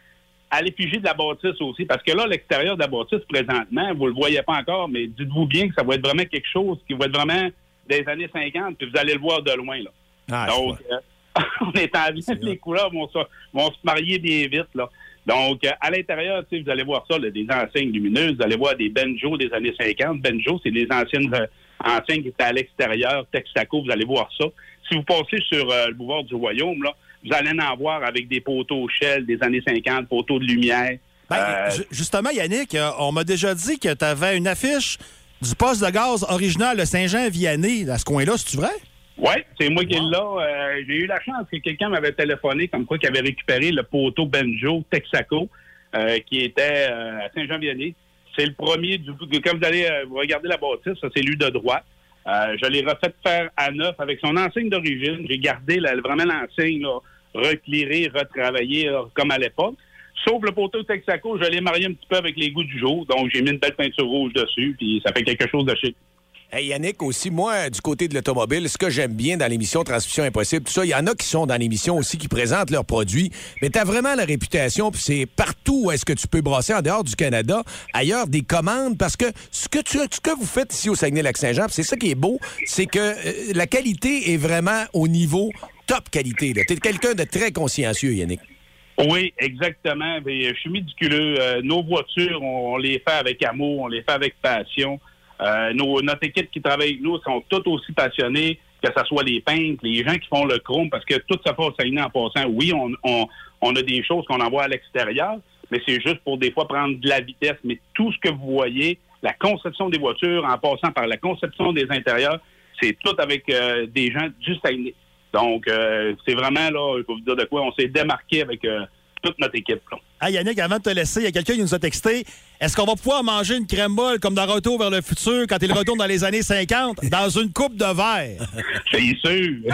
à l'effigie de la bâtisse aussi. Parce que là, l'extérieur de la bâtisse, présentement, vous le voyez pas encore, mais dites-vous bien que ça va être vraiment quelque chose qui va être vraiment des années cinquante, puis vous allez le voir de loin, là. Ah, Donc, euh, on est en vie, les couleurs vont se, vont se marier bien vite, là. Donc, euh, à l'intérieur, vous allez voir ça, là, des enseignes lumineuses, vous allez voir des Benjo des années cinquante. Benjo, c'est des anciennes euh, enseignes qui étaient à l'extérieur. Texaco, vous allez voir ça. Si vous passez sur euh, le boulevard du Royaume, là, vous allez en voir avec des poteaux Shell des années cinquante, poteaux de lumière. Ben, euh... Justement, Yannick, on m'a déjà dit que tu avais une affiche du poste de gaz original de Saint-Jean-Vianney, à ce coin-là, c'est-tu vrai? Oui, c'est moi qui wow. est là. Euh, j'ai eu la chance que quelqu'un m'avait téléphoné comme quoi qu'il avait récupéré le poteau Benjo Texaco euh, qui était euh, à Saint-Jean-Vianney. C'est le premier du comme vous allez euh, regarder la bâtisse, ça c'est lui de droite. Euh, je l'ai refait faire à neuf avec son enseigne d'origine. J'ai gardé la, vraiment l'enseigne reclirée, retravaillée là, comme à l'époque. Sauf le poteau Texaco, je l'ai marié un petit peu avec les goûts du jour. Donc j'ai mis une belle peinture rouge dessus, puis ça fait quelque chose de chic. Hey Yannick, aussi, moi, du côté de l'automobile, ce que j'aime bien dans l'émission Transmission Impossible, tout ça, il y en a qui sont dans l'émission aussi, qui présentent leurs produits, mais tu as vraiment la réputation, puis c'est partout où est-ce que tu peux brasser, en dehors du Canada, ailleurs, des commandes, parce que ce que, tu, ce que vous faites ici au Saguenay-Lac-Saint-Jean, c'est ça qui est beau, c'est que euh, la qualité est vraiment au niveau top qualité. Tu es quelqu'un de très consciencieux, Yannick. Oui, exactement. Je suis méticuleux. Euh, nos voitures, on, on les fait avec amour, on les fait avec passion. Euh, nos, notre équipe qui travaille avec nous sont toutes aussi passionnés, que ce soit les peintres, les gens qui font le chrome, parce que tout ça fait au Saguenay en passant. Oui, on, on, on a des choses qu'on envoie à l'extérieur, mais c'est juste pour des fois prendre de la vitesse. Mais tout ce que vous voyez, la conception des voitures, en passant par la conception des intérieurs, c'est tout avec euh, des gens du Saguenay. Donc, euh, c'est vraiment, là, je vais vous dire de quoi, on s'est démarqué avec euh, toute notre équipe, là. Ah, Yannick, avant de te laisser, il y a quelqu'un qui nous a texté. Est-ce qu'on va pouvoir manger une crème molle comme dans Retour vers le futur quand il retourne dans les années cinquante dans une coupe de verre? C'est sûr.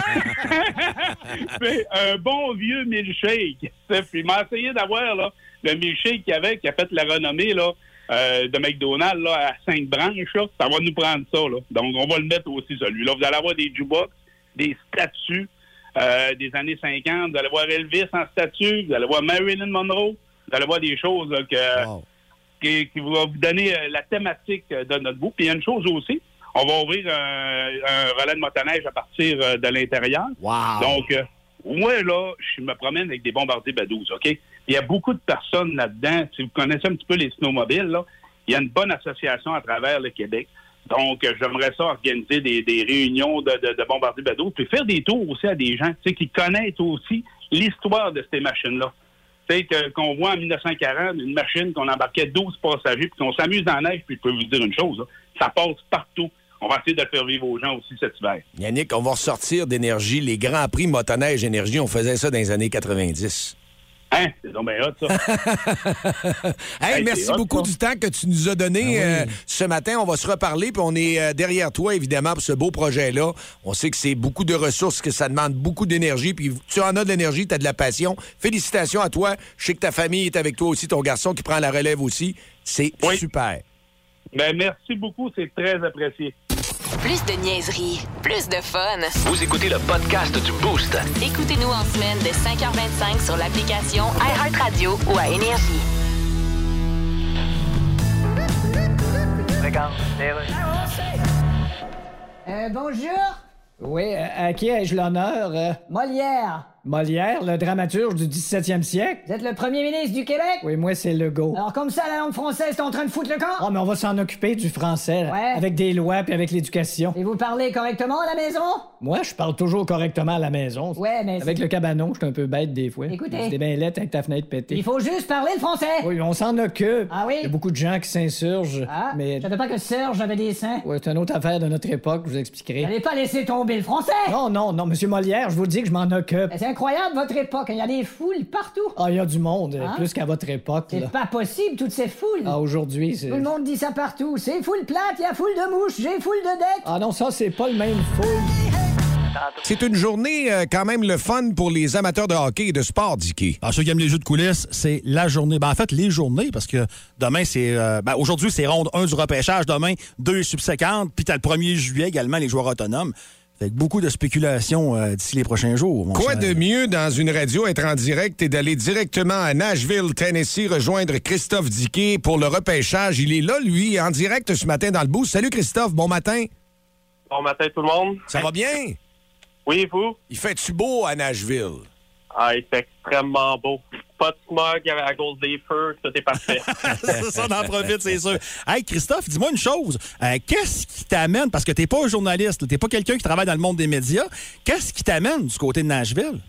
Mais un bon vieux milkshake. Puis il m'a essayé d'avoir là, le milkshake qu'il y avait, qui a fait la renommée, là. euh, de McDonald's là, à cinq branches, là, ça va nous prendre ça. Là. Donc, on va le mettre aussi, celui-là. Vous allez avoir des jukebox, des statues euh, des années cinquante. Vous allez voir Elvis en statue. Vous allez voir Marilyn Monroe. Vous allez voir des choses là, que, wow. qui, qui vont vous donner euh, la thématique de notre bout. Puis, il y a une chose aussi. On va ouvrir un, un relais de motoneige à partir euh, de l'intérieur. Wow. Donc, euh, moi, là, je me promène avec des bombardiers Badouze, OK? Il y a beaucoup de personnes là-dedans. Si vous connaissez un petit peu les snowmobiles, là, il y a une bonne association à travers le Québec. Donc, euh, j'aimerais ça organiser des, des réunions de, de, de bombardiers Badouze, puis faire des tours aussi à des gens, tu sais, qui connaissent aussi l'histoire de ces machines-là. Tu sais, que, qu'on voit en dix-neuf cent quarante, une machine qu'on embarquait douze passagers, puis qu'on s'amuse dans la neige, puis je peux vous dire une chose, là, ça passe partout. On va essayer de le faire vivre aux gens aussi cet hiver. Yannick, on va ressortir d'énergie. Les Grands Prix motoneige énergie, on faisait ça dans les années quatre-vingt-dix. Hein? C'est donc bien hot, ça. hey, hey, merci beaucoup ça. Du temps que tu nous as donné ah oui. euh, ce matin. On va se reparler, puis on est euh, derrière toi, évidemment, pour ce beau projet-là. On sait que c'est beaucoup de ressources, que ça demande beaucoup d'énergie, puis tu en as de l'énergie, tu as de la passion. Félicitations à toi. Je sais que ta famille est avec toi aussi, ton garçon qui prend la relève aussi. C'est oui. super. Ben, merci beaucoup, c'est très apprécié. Plus de niaiserie, plus de fun. Vous écoutez le podcast du Boost. Écoutez-nous en semaine de cinq heures vingt-cinq sur l'application iHeartRadio ou à Énergie. Regarde, les rues. Euh, bonjour. Oui, à qui ai-je l'honneur? Euh... Molière. Molière, le dramaturge du dix-septième siècle. Vous êtes le premier ministre du Québec? Oui, moi, c'est Legault. Alors, comme ça, la langue française est en train de foutre le camp? Ah, oh, mais on va s'en occuper du français, là, ouais. Avec des lois puis avec l'éducation. Et vous parlez correctement à la maison? Moi, je parle toujours correctement à la maison. Ouais, mais... Avec le cabanon, je suis un peu bête des fois. Écoutez... C'est bien lettre avec ta fenêtre pétée. Il faut juste parler le français! Oui, on s'en occupe. Ah oui? Il y a beaucoup de gens qui s'insurgent. Ah, mais... je savais pas que Serge avait des seins. Oui, c'est une autre affaire de notre époque, je vous expliquerai. N'allez pas laisser tomber le français! Non, non, non, Monsieur Molière, je vous dis que je m'en occupe. C'est incroyable, votre époque. Il y a des foules partout. Ah, il y a du monde, hein? Plus qu'à votre époque. C'est là. pas possible, toutes ces foules. Ah, aujourd'hui, c'est... Tout le monde dit ça partout. C'est foule plate, il y a foule de mouches, j'ai foule de deck. Ah non, ça, c'est pas le même foule. C'est une journée euh, quand même le fun pour les amateurs de hockey et de sport, Dicky. Alors, ceux qui aiment les jeux de coulisses, c'est la journée. Ben, en fait, les journées, parce que demain, c'est... Euh, ben, aujourd'hui, c'est ronde un du repêchage. Demain, deux subséquentes. Puis t'as le premier juillet également, les joueurs autonomes. Fait que beaucoup de spéculations euh, d'ici les prochains jours. Mon Quoi cher. de mieux dans une radio, être en direct et d'aller directement à Nashville, Tennessee, rejoindre Christophe Diquet pour le repêchage. Il est là, lui, en direct ce matin dans le boost. Salut Christophe, bon matin. Bon matin tout le monde. Ça va bien? Oui, vous? Il fait-tu beau à Nashville? Ah, il fait extrêmement beau. Pas de smog à cause des feux, tout est parfait. C'est ça, on en profite, c'est sûr. Hey, Christophe, dis-moi une chose. Euh, qu'est-ce qui t'amène, parce que t'es pas un journaliste, t'es pas quelqu'un qui travaille dans le monde des médias, qu'est-ce qui t'amène du côté de Nashville?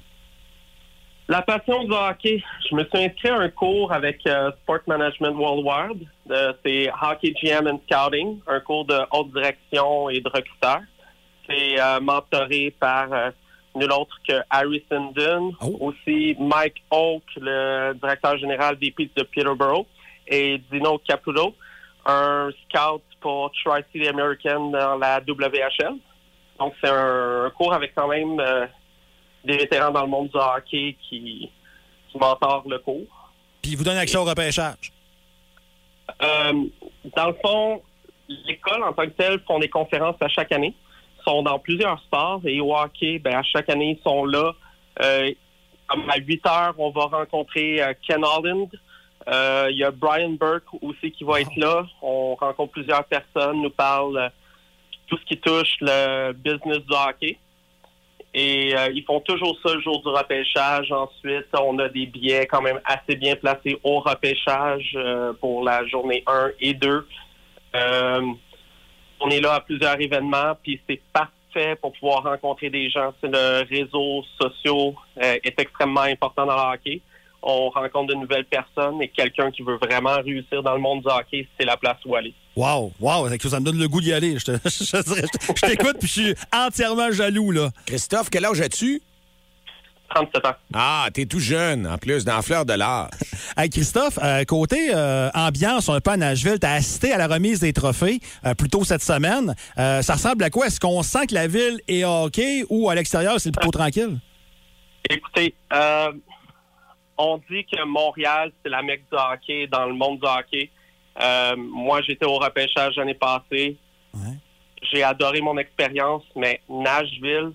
La passion du hockey. Je me suis inscrit à un cours avec euh, Sport Management Worldwide. Euh, c'est Hockey G M and Scouting, un cours de haute direction et de recruteur. C'est euh, mentoré par... Euh, nul autre que Harrison Dunn, oh. aussi Mike Oak, le directeur général V P de Peterborough, et Dino Caputo, un scout pour Tri-City American dans la W H L. Donc, c'est un, un cours avec quand même euh, des vétérans dans le monde du hockey qui, qui mentorent le cours. Puis, ils vous donnent accès au repêchage? Euh, dans le fond, l'école en tant que telle font des conférences à chaque année. Sont dans plusieurs sports et au hockey, ben, à chaque année, ils sont là. Euh, à huit heures, on va rencontrer euh, Ken Holland. Il euh, y a Brian Burke aussi qui va oh. être là. On rencontre plusieurs personnes, nous parle euh, tout ce qui touche le business du hockey. Et euh, ils font toujours ça le jour du repêchage. Ensuite, on a des billets quand même assez bien placés au repêchage euh, pour la journée un et deux. Euh, On est là à plusieurs événements, puis c'est parfait pour pouvoir rencontrer des gens. C'est le réseau social euh, est extrêmement important dans le hockey. On rencontre de nouvelles personnes et quelqu'un qui veut vraiment réussir dans le monde du hockey, c'est la place où aller. Wow, wow, ça me donne le goût d'y aller. Je, te, je, je, je t'écoute puis je suis entièrement jaloux, là. Christophe, quel âge as-tu? trente-sept ans. Ah, t'es tout jeune, en plus, dans la fleur de l'âge. Hey, Christophe, euh, côté euh, ambiance un peu à Nashville, t'as assisté à la remise des trophées euh, plus tôt cette semaine. Euh, ça ressemble à quoi? Est-ce qu'on sent que la ville est hockey ou à l'extérieur, c'est plutôt tranquille? Écoutez, euh, on dit que Montréal, c'est la mecque du hockey dans le monde du hockey. Euh, moi, j'étais au repêchage l'année passée. Ouais. J'ai adoré mon expérience, mais Nashville,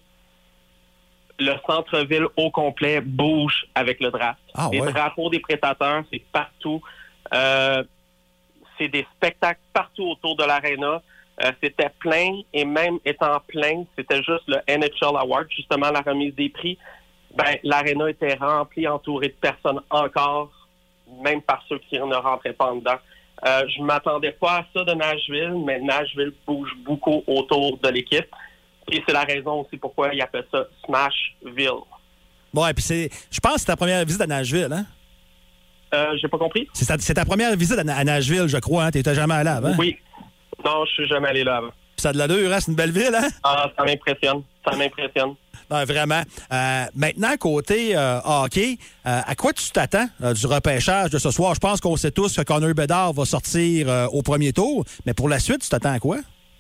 le centre-ville au complet bouge avec le draft. Ah, les ouais. drapeaux des prédateurs, c'est partout. Euh, c'est des spectacles partout autour de l'aréna. Euh, c'était plein, et même étant plein, c'était juste le N H L Award, justement la remise des prix. Ben, l'aréna était remplie, entourée de personnes encore, même par ceux qui ne rentraient pas en dedans. Euh, je m'attendais pas à ça de Nashville, mais Nashville bouge beaucoup autour de l'équipe. Et c'est la raison aussi pourquoi ils appellent ça Smashville. Bon, et puis c'est, je pense que c'est ta première visite à Nashville, hein? Euh, j'ai pas compris? C'est ta, c'est ta première visite à, à Nashville, je crois, hein? T'étais jamais allé avant? Oui. Non, je suis jamais allé là avant. Puis ça a de l'allure, hein? C'est une belle ville, hein? Ah, ça m'impressionne. Ça m'impressionne. Non, vraiment. Euh, maintenant, côté euh, hockey, euh, à quoi tu t'attends euh, du repêchage de ce soir? Je pense qu'on sait tous que Connor Bedard va sortir euh, au premier tour, mais pour la suite, tu t'attends à quoi?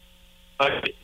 OK.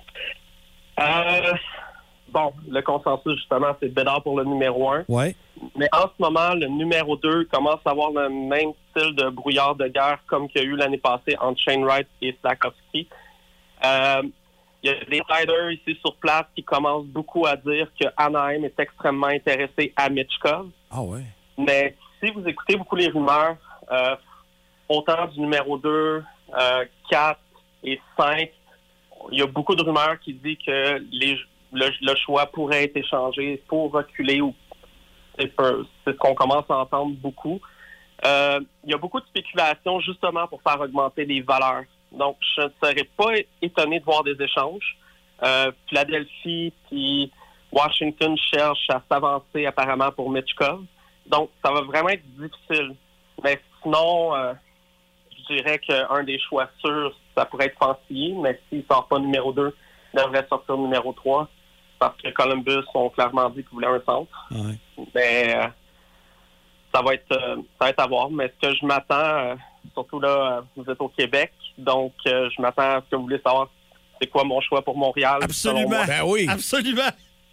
Euh, bon, le consensus, justement, c'est Bedard pour le numéro un. Oui. Mais en ce moment, le numéro deux commence à avoir le même style de brouillard de guerre comme qu'il y a eu l'année passée entre Shane Wright et Slafkovsky. Euh, il y a des riders ici sur place qui commencent beaucoup à dire que Anaheim est extrêmement intéressé à Michkov. Ah ouais. Mais si vous écoutez beaucoup les rumeurs, euh, autant du numéro deux, euh, quatre et cinq, il y a beaucoup de rumeurs qui disent que les, le, le choix pourrait être échangé pour reculer ou c'est, c'est ce qu'on commence à entendre beaucoup. Euh, il y a beaucoup de spéculations justement pour faire augmenter les valeurs. Donc, je ne serais pas étonné de voir des échanges. Euh, Philadelphie puis Washington cherchent à s'avancer apparemment pour Michkov. Donc, ça va vraiment être difficile. Mais sinon, euh, je dirais qu'un des choix sûrs, ça pourrait être Fantilli, mais s'il ne sort pas numéro deux, il devrait sortir numéro trois, parce que Columbus ont clairement dit qu'ils voulaient un centre. Ouais. Mais euh, ça va être euh, ça va être à voir. Mais ce que je m'attends, euh, surtout là, euh, vous êtes au Québec, donc euh, je m'attends à ce que vous voulez savoir c'est quoi mon choix pour Montréal. Absolument. Ben oui. Absolument.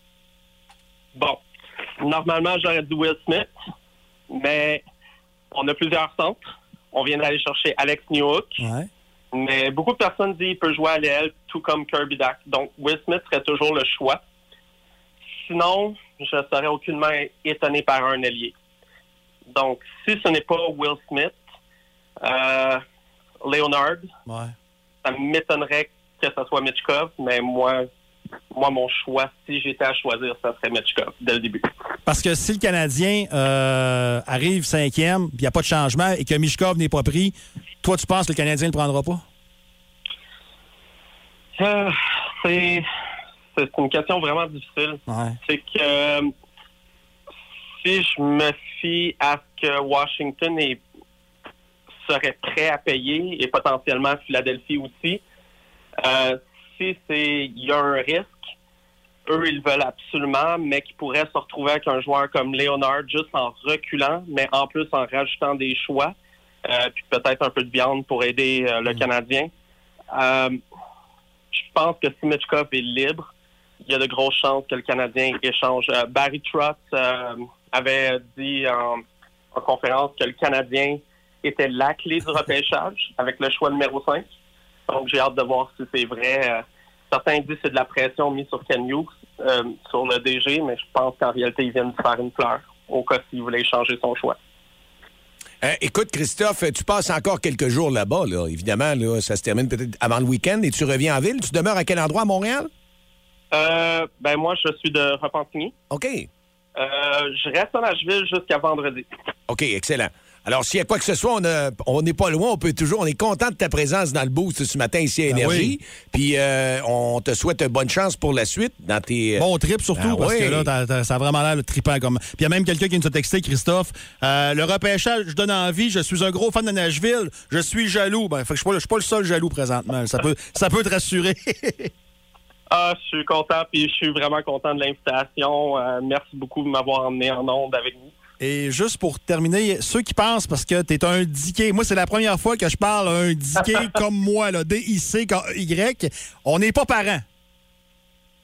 Bon, normalement, j'aurais dit Will Smith, mais on a plusieurs centres. On vient d'aller chercher Alex Newhook. Ouais. Mais beaucoup de personnes disent qu'il peut jouer à l'aile, tout comme Kirby Dack. Donc, Will Smith serait toujours le choix. Sinon, je ne serais aucunement étonné par un ailier. Donc, si ce n'est pas Will Smith, euh, Leonard, ouais. ça m'étonnerait que ce soit Michkov, mais moi, moi, mon choix, si j'étais à choisir, ça serait Michkov dès le début. Parce que si le Canadien euh, arrive cinquième, il n'y a pas de changement et que Michkov n'est pas pris, toi, tu penses que le Canadien ne le prendra pas? Euh, c'est, c'est une question vraiment difficile. Ouais. C'est que euh, si je me fie à ce que Washington est, serait prêt à payer et potentiellement Philadelphie aussi, euh, si c'est il y a un risque, eux, ils veulent absolument, mais qui pourraient se retrouver avec un joueur comme Leonard juste en reculant, mais en plus en rajoutant des choix, euh, puis peut-être un peu de viande pour aider euh, le mmh. Canadien. Euh, je pense que si Michkov est libre, il y a de grosses chances que le Canadien échange. Euh, Barry Trotz euh, avait dit en, en conférence que le Canadien était la clé du repêchage avec le choix numéro cinq. Donc, j'ai hâte de voir si c'est vrai. Euh, certains disent que c'est de la pression mise sur Ken Hughes, euh, sur le D G, mais je pense qu'en réalité, ils viennent de faire une fleur au cas s'il voulait changer son choix. Euh, écoute, Christophe, tu passes encore quelques jours là-bas, là. Évidemment, là, ça se termine peut-être avant le week-end et tu reviens en ville. Tu demeures à quel endroit à Montréal? Euh, ben moi, je suis de Repentigny. OK. Euh, je reste à Nashville jusqu'à vendredi. OK, excellent. Alors, s'il y a quoi que ce soit, on n'est pas loin, on peut toujours... On est content de ta présence dans le boost ce matin ici à Énergie. Ben oui. Puis, euh, on te souhaite bonne chance pour la suite dans tes... Bon trip surtout, ah, parce oui. que là, t'as, t'as, ça a vraiment l'air de trippant. Comme... Puis il y a même quelqu'un qui nous a texté, Christophe. Euh, le repêchage, je donne envie. Je suis un gros fan de Nashville. Je suis jaloux. Ben, fait que je ne suis pas le seul jaloux présentement. Ça peut, ça peut te rassurer. Ah, je suis content, puis je suis vraiment content de l'invitation. Euh, merci beaucoup de m'avoir emmené en onde avec vous. Et juste pour terminer, ceux qui pensent, parce que t'es un diqué, moi, c'est la première fois que je parle à un diqué comme moi, là, D I C K Y, on n'est pas parents.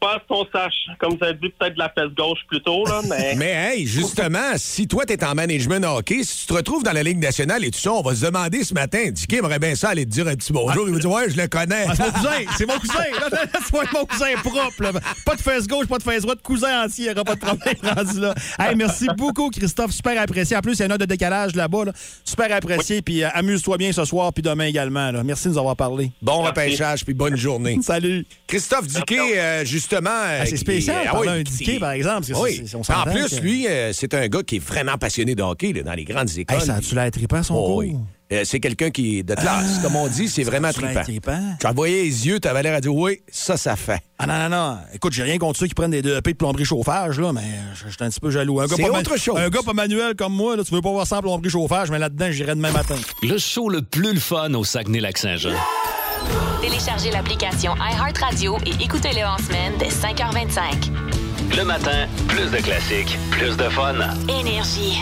pas ce qu'on sache. Comme vous avez dit, peut-être de la fesse gauche plutôt, là, mais... Mais hey, justement, si toi, t'es en management hockey, si tu te retrouves dans la Ligue nationale et tout ça, on va se demander ce matin, Dicky aimerait bien ça aller te dire un petit bonjour. Il va dire, ouais, je le connais. Ah, c'est mon cousin, c'est mon cousin. C'est mon cousin propre. Là. Pas de fesse gauche, pas de fesse droite, cousin entier, il n'y aura pas de problème rendu là. Hey, merci beaucoup, Christophe, super apprécié. En plus, il y a une heure de décalage là-bas, là. Super apprécié, puis euh, amuse-toi bien ce soir, puis demain également. Là. Merci de nous avoir parlé. Bon repêchage, puis bonne journée. Salut. Christophe Diquet, euh, justement... Euh, ah, c'est spécial, qui, par ah, un oui, Diquet, par exemple. Oui. C'est, c'est, on en plus, que... lui, euh, c'est un gars qui est vraiment passionné de hockey là, dans les grandes écoles. Hey, ça a-tu l'air trippant, son oh, cours? Oui. Euh, c'est quelqu'un qui est de classe, ah, comme on dit, c'est vraiment trippant. trippant. Tu voyais les yeux, tu avais l'air à dire, oui, ça, ça fait. Ah non, non, non. Écoute, j'ai rien contre ceux qui prennent des deux E P de plomberie chauffage, là, mais je suis un petit peu jaloux. Un gars c'est pas autre man... chose. Un gars pas manuel comme moi, là, tu veux pas voir sans plomberie chauffage, mais là-dedans, j'irai demain matin. Le show le plus le fun au Saguenay-Lac-Saint-Jean. Téléchargez l'application iHeartRadio et écoutez-le en semaine dès cinq heures vingt-cinq. Le matin, plus de classiques, plus de fun. Énergie.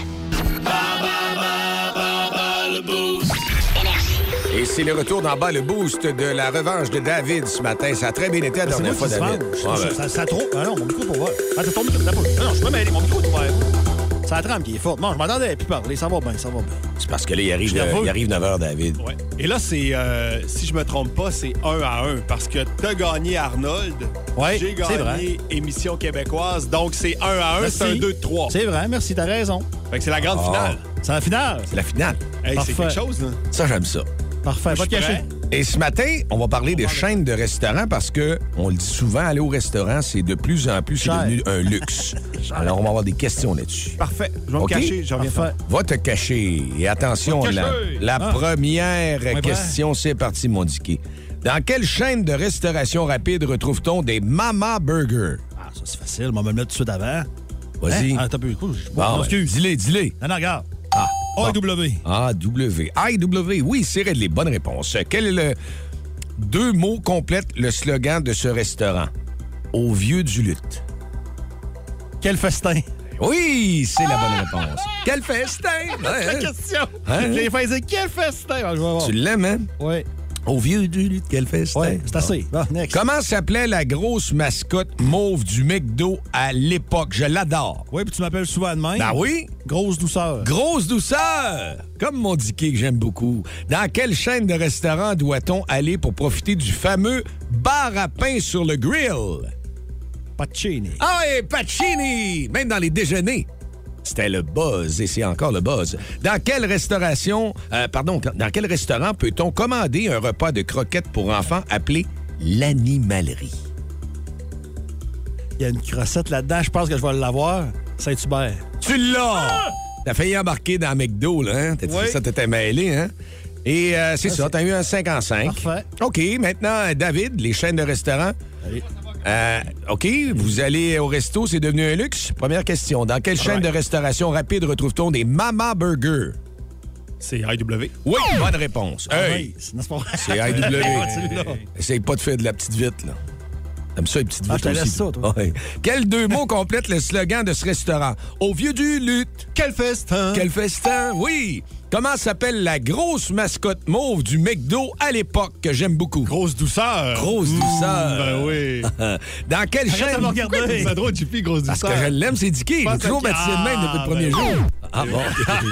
Et c'est le retour d'en bas, le boost de la revanche de David ce matin. Ça a très bien été la dernière fois, David. Ouais, ça, ça, ça trop. Ah non, mon micro est ouvert. Ah, c'est ton micro. Non, non, je suis pas mêlé. Mon micro est ouvert. C'est la trame qui est forte. Non, je m'entendais plus parler. Ça va bien, ça va bien. C'est parce que là, il arrive, euh, il arrive neuf heures, David. Ouais. Et là, c'est, euh, si je me trompe pas, c'est un à un. Parce que t'as gagné Arnold. Ouais, j'ai gagné Émission québécoise. Donc, c'est un à un. Merci. C'est un deux de trois. C'est vrai, merci, t'as raison. Fait que c'est la grande oh. finale. C'est la finale. C'est la finale. Hey, c'est quelque chose, là. Ça, j'aime ça. Parfait, pas de cacher. Et ce matin, on va parler des chaînes de restaurants parce que, on le dit souvent, aller au restaurant, c'est de plus en plus c'est devenu un luxe. Alors, on va avoir des questions là-dessus. Parfait. Je vais okay? me cacher. Je reviens faire. Va te cacher. Et attention, la, la ah. première ouais, question, ouais. c'est parti, mon Dicky. Dans quelle chaîne de restauration rapide retrouve-t-on des Mama Burger? Ah, ça, c'est facile. On va me le mettre tout de suite avant. Vas-y. Hein? Ah, t'as peu. Bon, bon, excuse. Dis-les, dis-les. Non, non, regarde. Ah. A W. A W. A W. Oui, c'est les bonnes réponses. Quel est le... Deux mots complètent le slogan de ce restaurant. Au vieux du lutte. Quel festin. Oui, c'est la bonne réponse. Quel festin! Ouais, la question. Hein? J'ai fait dire quel festin. Alors, je vais voir. Tu l'aimes, hein? Oui. Au vieux du lutte, quel festin. Oui, c'est assez. Bon, next. Comment s'appelait la grosse mascotte mauve du McDo à l'époque? Je l'adore. Oui, puis tu m'appelles souvent de même. Ben oui. Grosse douceur. Grosse douceur! Comme mon Dicky que j'aime beaucoup. Dans quelle chaîne de restaurants doit-on aller pour profiter du fameux bar à pain sur le grill? Pacini. Ah oui, Pacini! Même dans les déjeuners. C'était le buzz et c'est encore le buzz. Dans quelle restauration, euh, pardon, dans quel restaurant peut-on commander un repas de croquettes pour enfants appelé l'animalerie? Il y a une crossette là-dedans, je pense que je vais l'avoir. Saint-Hubert. Tu l'as! Ah! T'as failli embarquer dans McDo, là, hein? T'as dit oui. Ça, t'étais mêlé, hein? Et euh, c'est ah, ça, c'est... t'as eu un cinq en cinq. Parfait. OK, maintenant, David, les chaînes de restaurants. Allez. Euh, OK, vous allez au resto, c'est devenu un luxe? Première question. Dans quelle chaîne right. de restauration rapide retrouve-t-on des Mama Burger? C'est I W. Oui, bonne réponse. Ah, hey, oui, c'est, pas... c'est I W. Essaye pas de faire de la petite vite, là. T'aimes ça, les petites vites ah, aussi? Ça, toi. Ouais. Quels deux mots complètent le slogan de ce restaurant? Au vieux du lutte. Quel festin! Quel festin, oui! Comment s'appelle la grosse mascotte mauve du McDo à l'époque que j'aime beaucoup? Grosse douceur. Grosse mmh, douceur. Ben oui. Dans quelle Arrête chaîne? Regarder. C'est drôle, J P, grosse douceur. Parce que je l'aime, c'est Dicky. Il est toujours baptisé de même depuis le premier ben jour. Ah bon?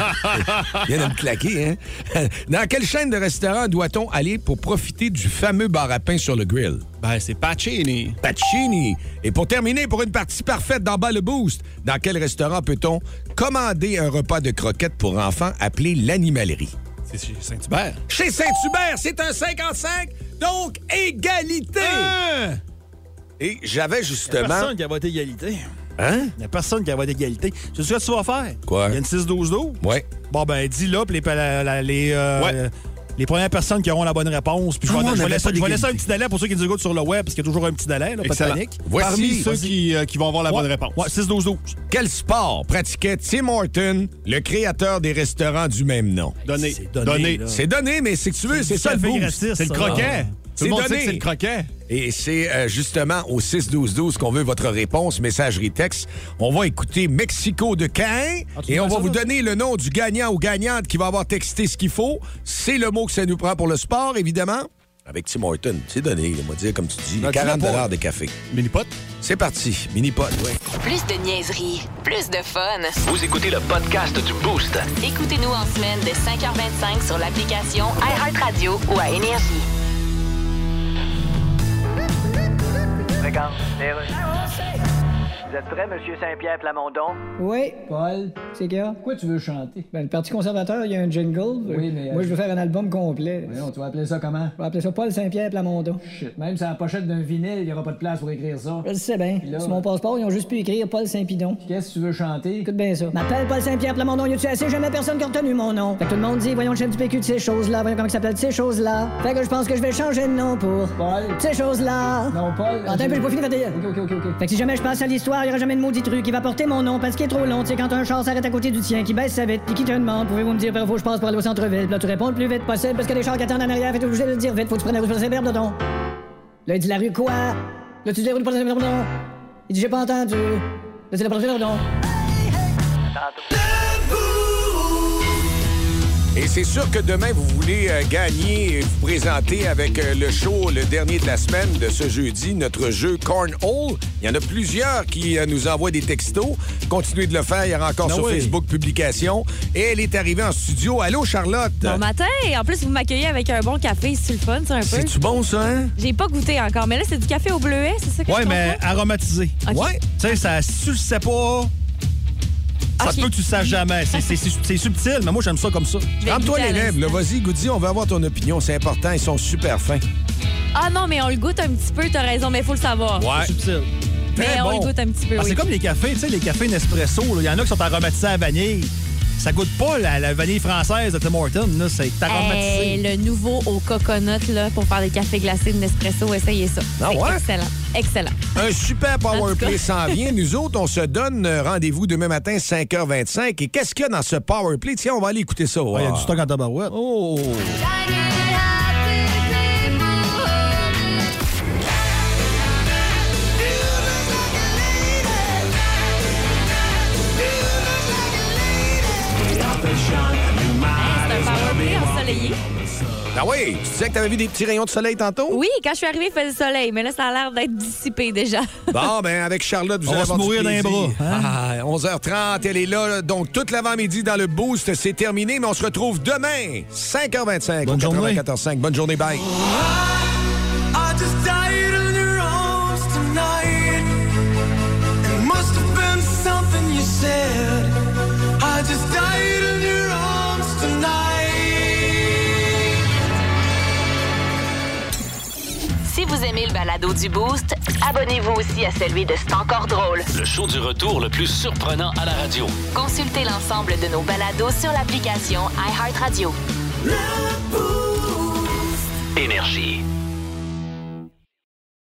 Il vient de me claquer, hein? Dans quelle chaîne de restaurant doit-on aller pour profiter du fameux bar à pain sur le grill? Ben, c'est Pacini. Pacini. Et pour terminer, pour une partie parfaite d'en bas le boost, dans quel restaurant peut-on commander un repas de croquettes pour enfants appelé l'animalerie? C'est chez Saint-Hubert. Chez Saint-Hubert, c'est un cinquante-cinq, donc égalité! Ah! Et j'avais justement... Il n'y a personne qui a voté égalité. Hein? Il n'y a personne qui a voté égalité. Tu sais ce que tu vas faire? Quoi? Il y a une six douze douze. Oui. Bon, ben, dis-là, puis les... La, la, les euh, ouais. Les premières personnes qui auront la bonne réponse. Puis je vais, ah, je vais laisser, je vais laisser un petit délai pour ceux qui nous écoutent sur le web, parce qu'il y a toujours un petit délai, là, pas de panique. Voici Parmi ceux voici. qui, euh, qui vont avoir la ouais. bonne réponse. Ouais, six douze douze. Quel sport pratiquait Tim Horton, le créateur des restaurants du même nom? Donné. C'est donné. donné. C'est donné, mais c'est que tu veux, c'est, c'est ça le boost. Gratis, c'est le croquet. Ah. Tout le monde sait que c'est le croquet. Et c'est euh, justement au six douze douze qu'on veut votre réponse, messagerie texte. On va écouter Mexico de Caen ah, et on va vous là? donner le nom du gagnant ou gagnante qui va avoir texté ce qu'il faut. C'est le mot que ça nous prend pour le sport, évidemment. Avec Tim Horton. C'est donné, on va dire, comme tu dis, les Ah, quarante tu l'as pas. dollars de café. Mini-pot? C'est parti. Mini-pot, oui. Plus de niaiserie, plus de fun. Vous écoutez le podcast du Boost. Écoutez-nous en semaine de cinq heures vingt-cinq sur l'application iHeartRadio ou à Énergie. Regarde, les rues. Vous êtes prêt, Monsieur Saint-Pierre Plamondon? Oui, Paul. C'est qu'il y a? Pourquoi tu veux chanter? Ben, le Parti conservateur, il y a un jingle. Oui, mais... Moi, je veux faire un album complet. Voyons, tu vas appeler ça comment? Je vais appeler ça Paul Saint-Pierre Plamondon. Shit, même sur la pochette d'un vinyle, il n'y aura pas de place pour écrire ça. Je le sais bien. Là, Sur mon passeport, ils ont juste pu écrire Paul Saint-Pidon. Qu'est-ce que tu veux chanter? Écoute bien ça. M'appelle Paul Saint-Pierre Plamondon, y a-tu assez? Jamais personne qui a retenu mon nom. Fait que tout le monde dit, voyons le chef du P Q de ces choses-là, voyons comment il s'appelle de ces choses-là. Fait que je pense que je vais changer de nom pour Paul. ces choses-là. Non, Paul. Attends un peu, j'ai pas fini de dire. Ok, ok, ok, ok. Fait que si jamais je passe à l'histoire, il y aura jamais de maudit truc qui va porter mon nom parce qu'il est trop long. Tu sais, quand un char s'arrête à côté du tien, qui baisse sa vitre, puis qui te demande, pouvez-vous me dire par où je passe pour aller au centre-ville? Puis là, tu réponds le plus vite possible parce que les chars qui attendent en arrière, fait obligé de le dire vite. Faut que tu prennes la rue Saint-Pierre, dedans. Là, il dit la rue quoi? Là, tu dis la rue Saint-Pierre, dedans. Il dit j'ai pas entendu. Là, c'est la prochaine, dedans. Et c'est sûr que demain, vous voulez euh, gagner et vous présenter avec euh, le show, le dernier de la semaine de ce jeudi, notre jeu Cornhole. Il y en a plusieurs qui euh, nous envoient des textos. Continuez de le faire. Il y aura encore Ben sur oui. Facebook publication. Et elle est arrivée en studio. Allô, Charlotte? Bon matin! En plus, vous m'accueillez avec un bon café. C'est le fun, c'est un peu? C'est-tu bon, ça, hein? J'ai pas goûté encore, mais là, c'est du café au bleuet, c'est ça que Ouais, je mais comprends? aromatisé. Ok. Ouais. Tu sais, ça, si tu le sais pas, ça Ok. se peut que tu le saches jamais. C'est- C'est c'est- c'est subtil, mais moi, j'aime ça comme ça. Je vais Rampe-toi goûter les à lèvres. là. l'instant. Vas-y, Goody, on veut avoir ton opinion. C'est important. Ils sont super fins. Ah non, mais on le goûte un petit peu, t'as raison, mais il faut le savoir. Ouais. C'est subtil. Mais Très on bon. le goûte un petit peu, Ah, oui. c'est comme les cafés, tu sais, les cafés Nespresso. là. Il y en a qui sont aromatisés à la vanille. Ça goûte pas la, la vanille française de Tim Hortons. là. C'est aromatisé. Hey, le nouveau au coconut, là, pour faire des cafés glacés de Nespresso, essayez ça. Ah C'est ouais? excellent. Excellent. Un super En Power tout cas. Play s'en vient. Nous autres, on se donne euh, rendez-vous demain matin, cinq heures vingt-cinq. Et qu'est-ce qu'il y a dans ce Power Play? Tiens, on va aller écouter ça. Ouais, il y a du stock en tabarouette. Oh! C'est un power play ensoleillé. Ah oui, tu disais que tu avais vu des petits rayons de soleil tantôt? Oui, quand je suis arrivée, il faisait soleil, mais là, ça a l'air d'être dissipé déjà. Bon, ben avec Charlotte, vous On allez va se avoir du mourir dans les plaisir. bras, hein? Ah, onze heures trente, elle est là, là. Donc, toute l'avant-midi dans le Boost, c'est terminé, mais on se retrouve demain, cinq heures vingt-cinq. Bonne au journée. quatre-vingt-quatorze cinq. Bonne journée, bye. I just died in your arms tonight. It must have been something you said. I just died in your arms tonight. Si vous aimez le balado du Boost, abonnez-vous aussi à celui de C'est encore drôle. Le show du retour le plus surprenant à la radio. Consultez l'ensemble de nos balados sur l'application iHeartRadio. Le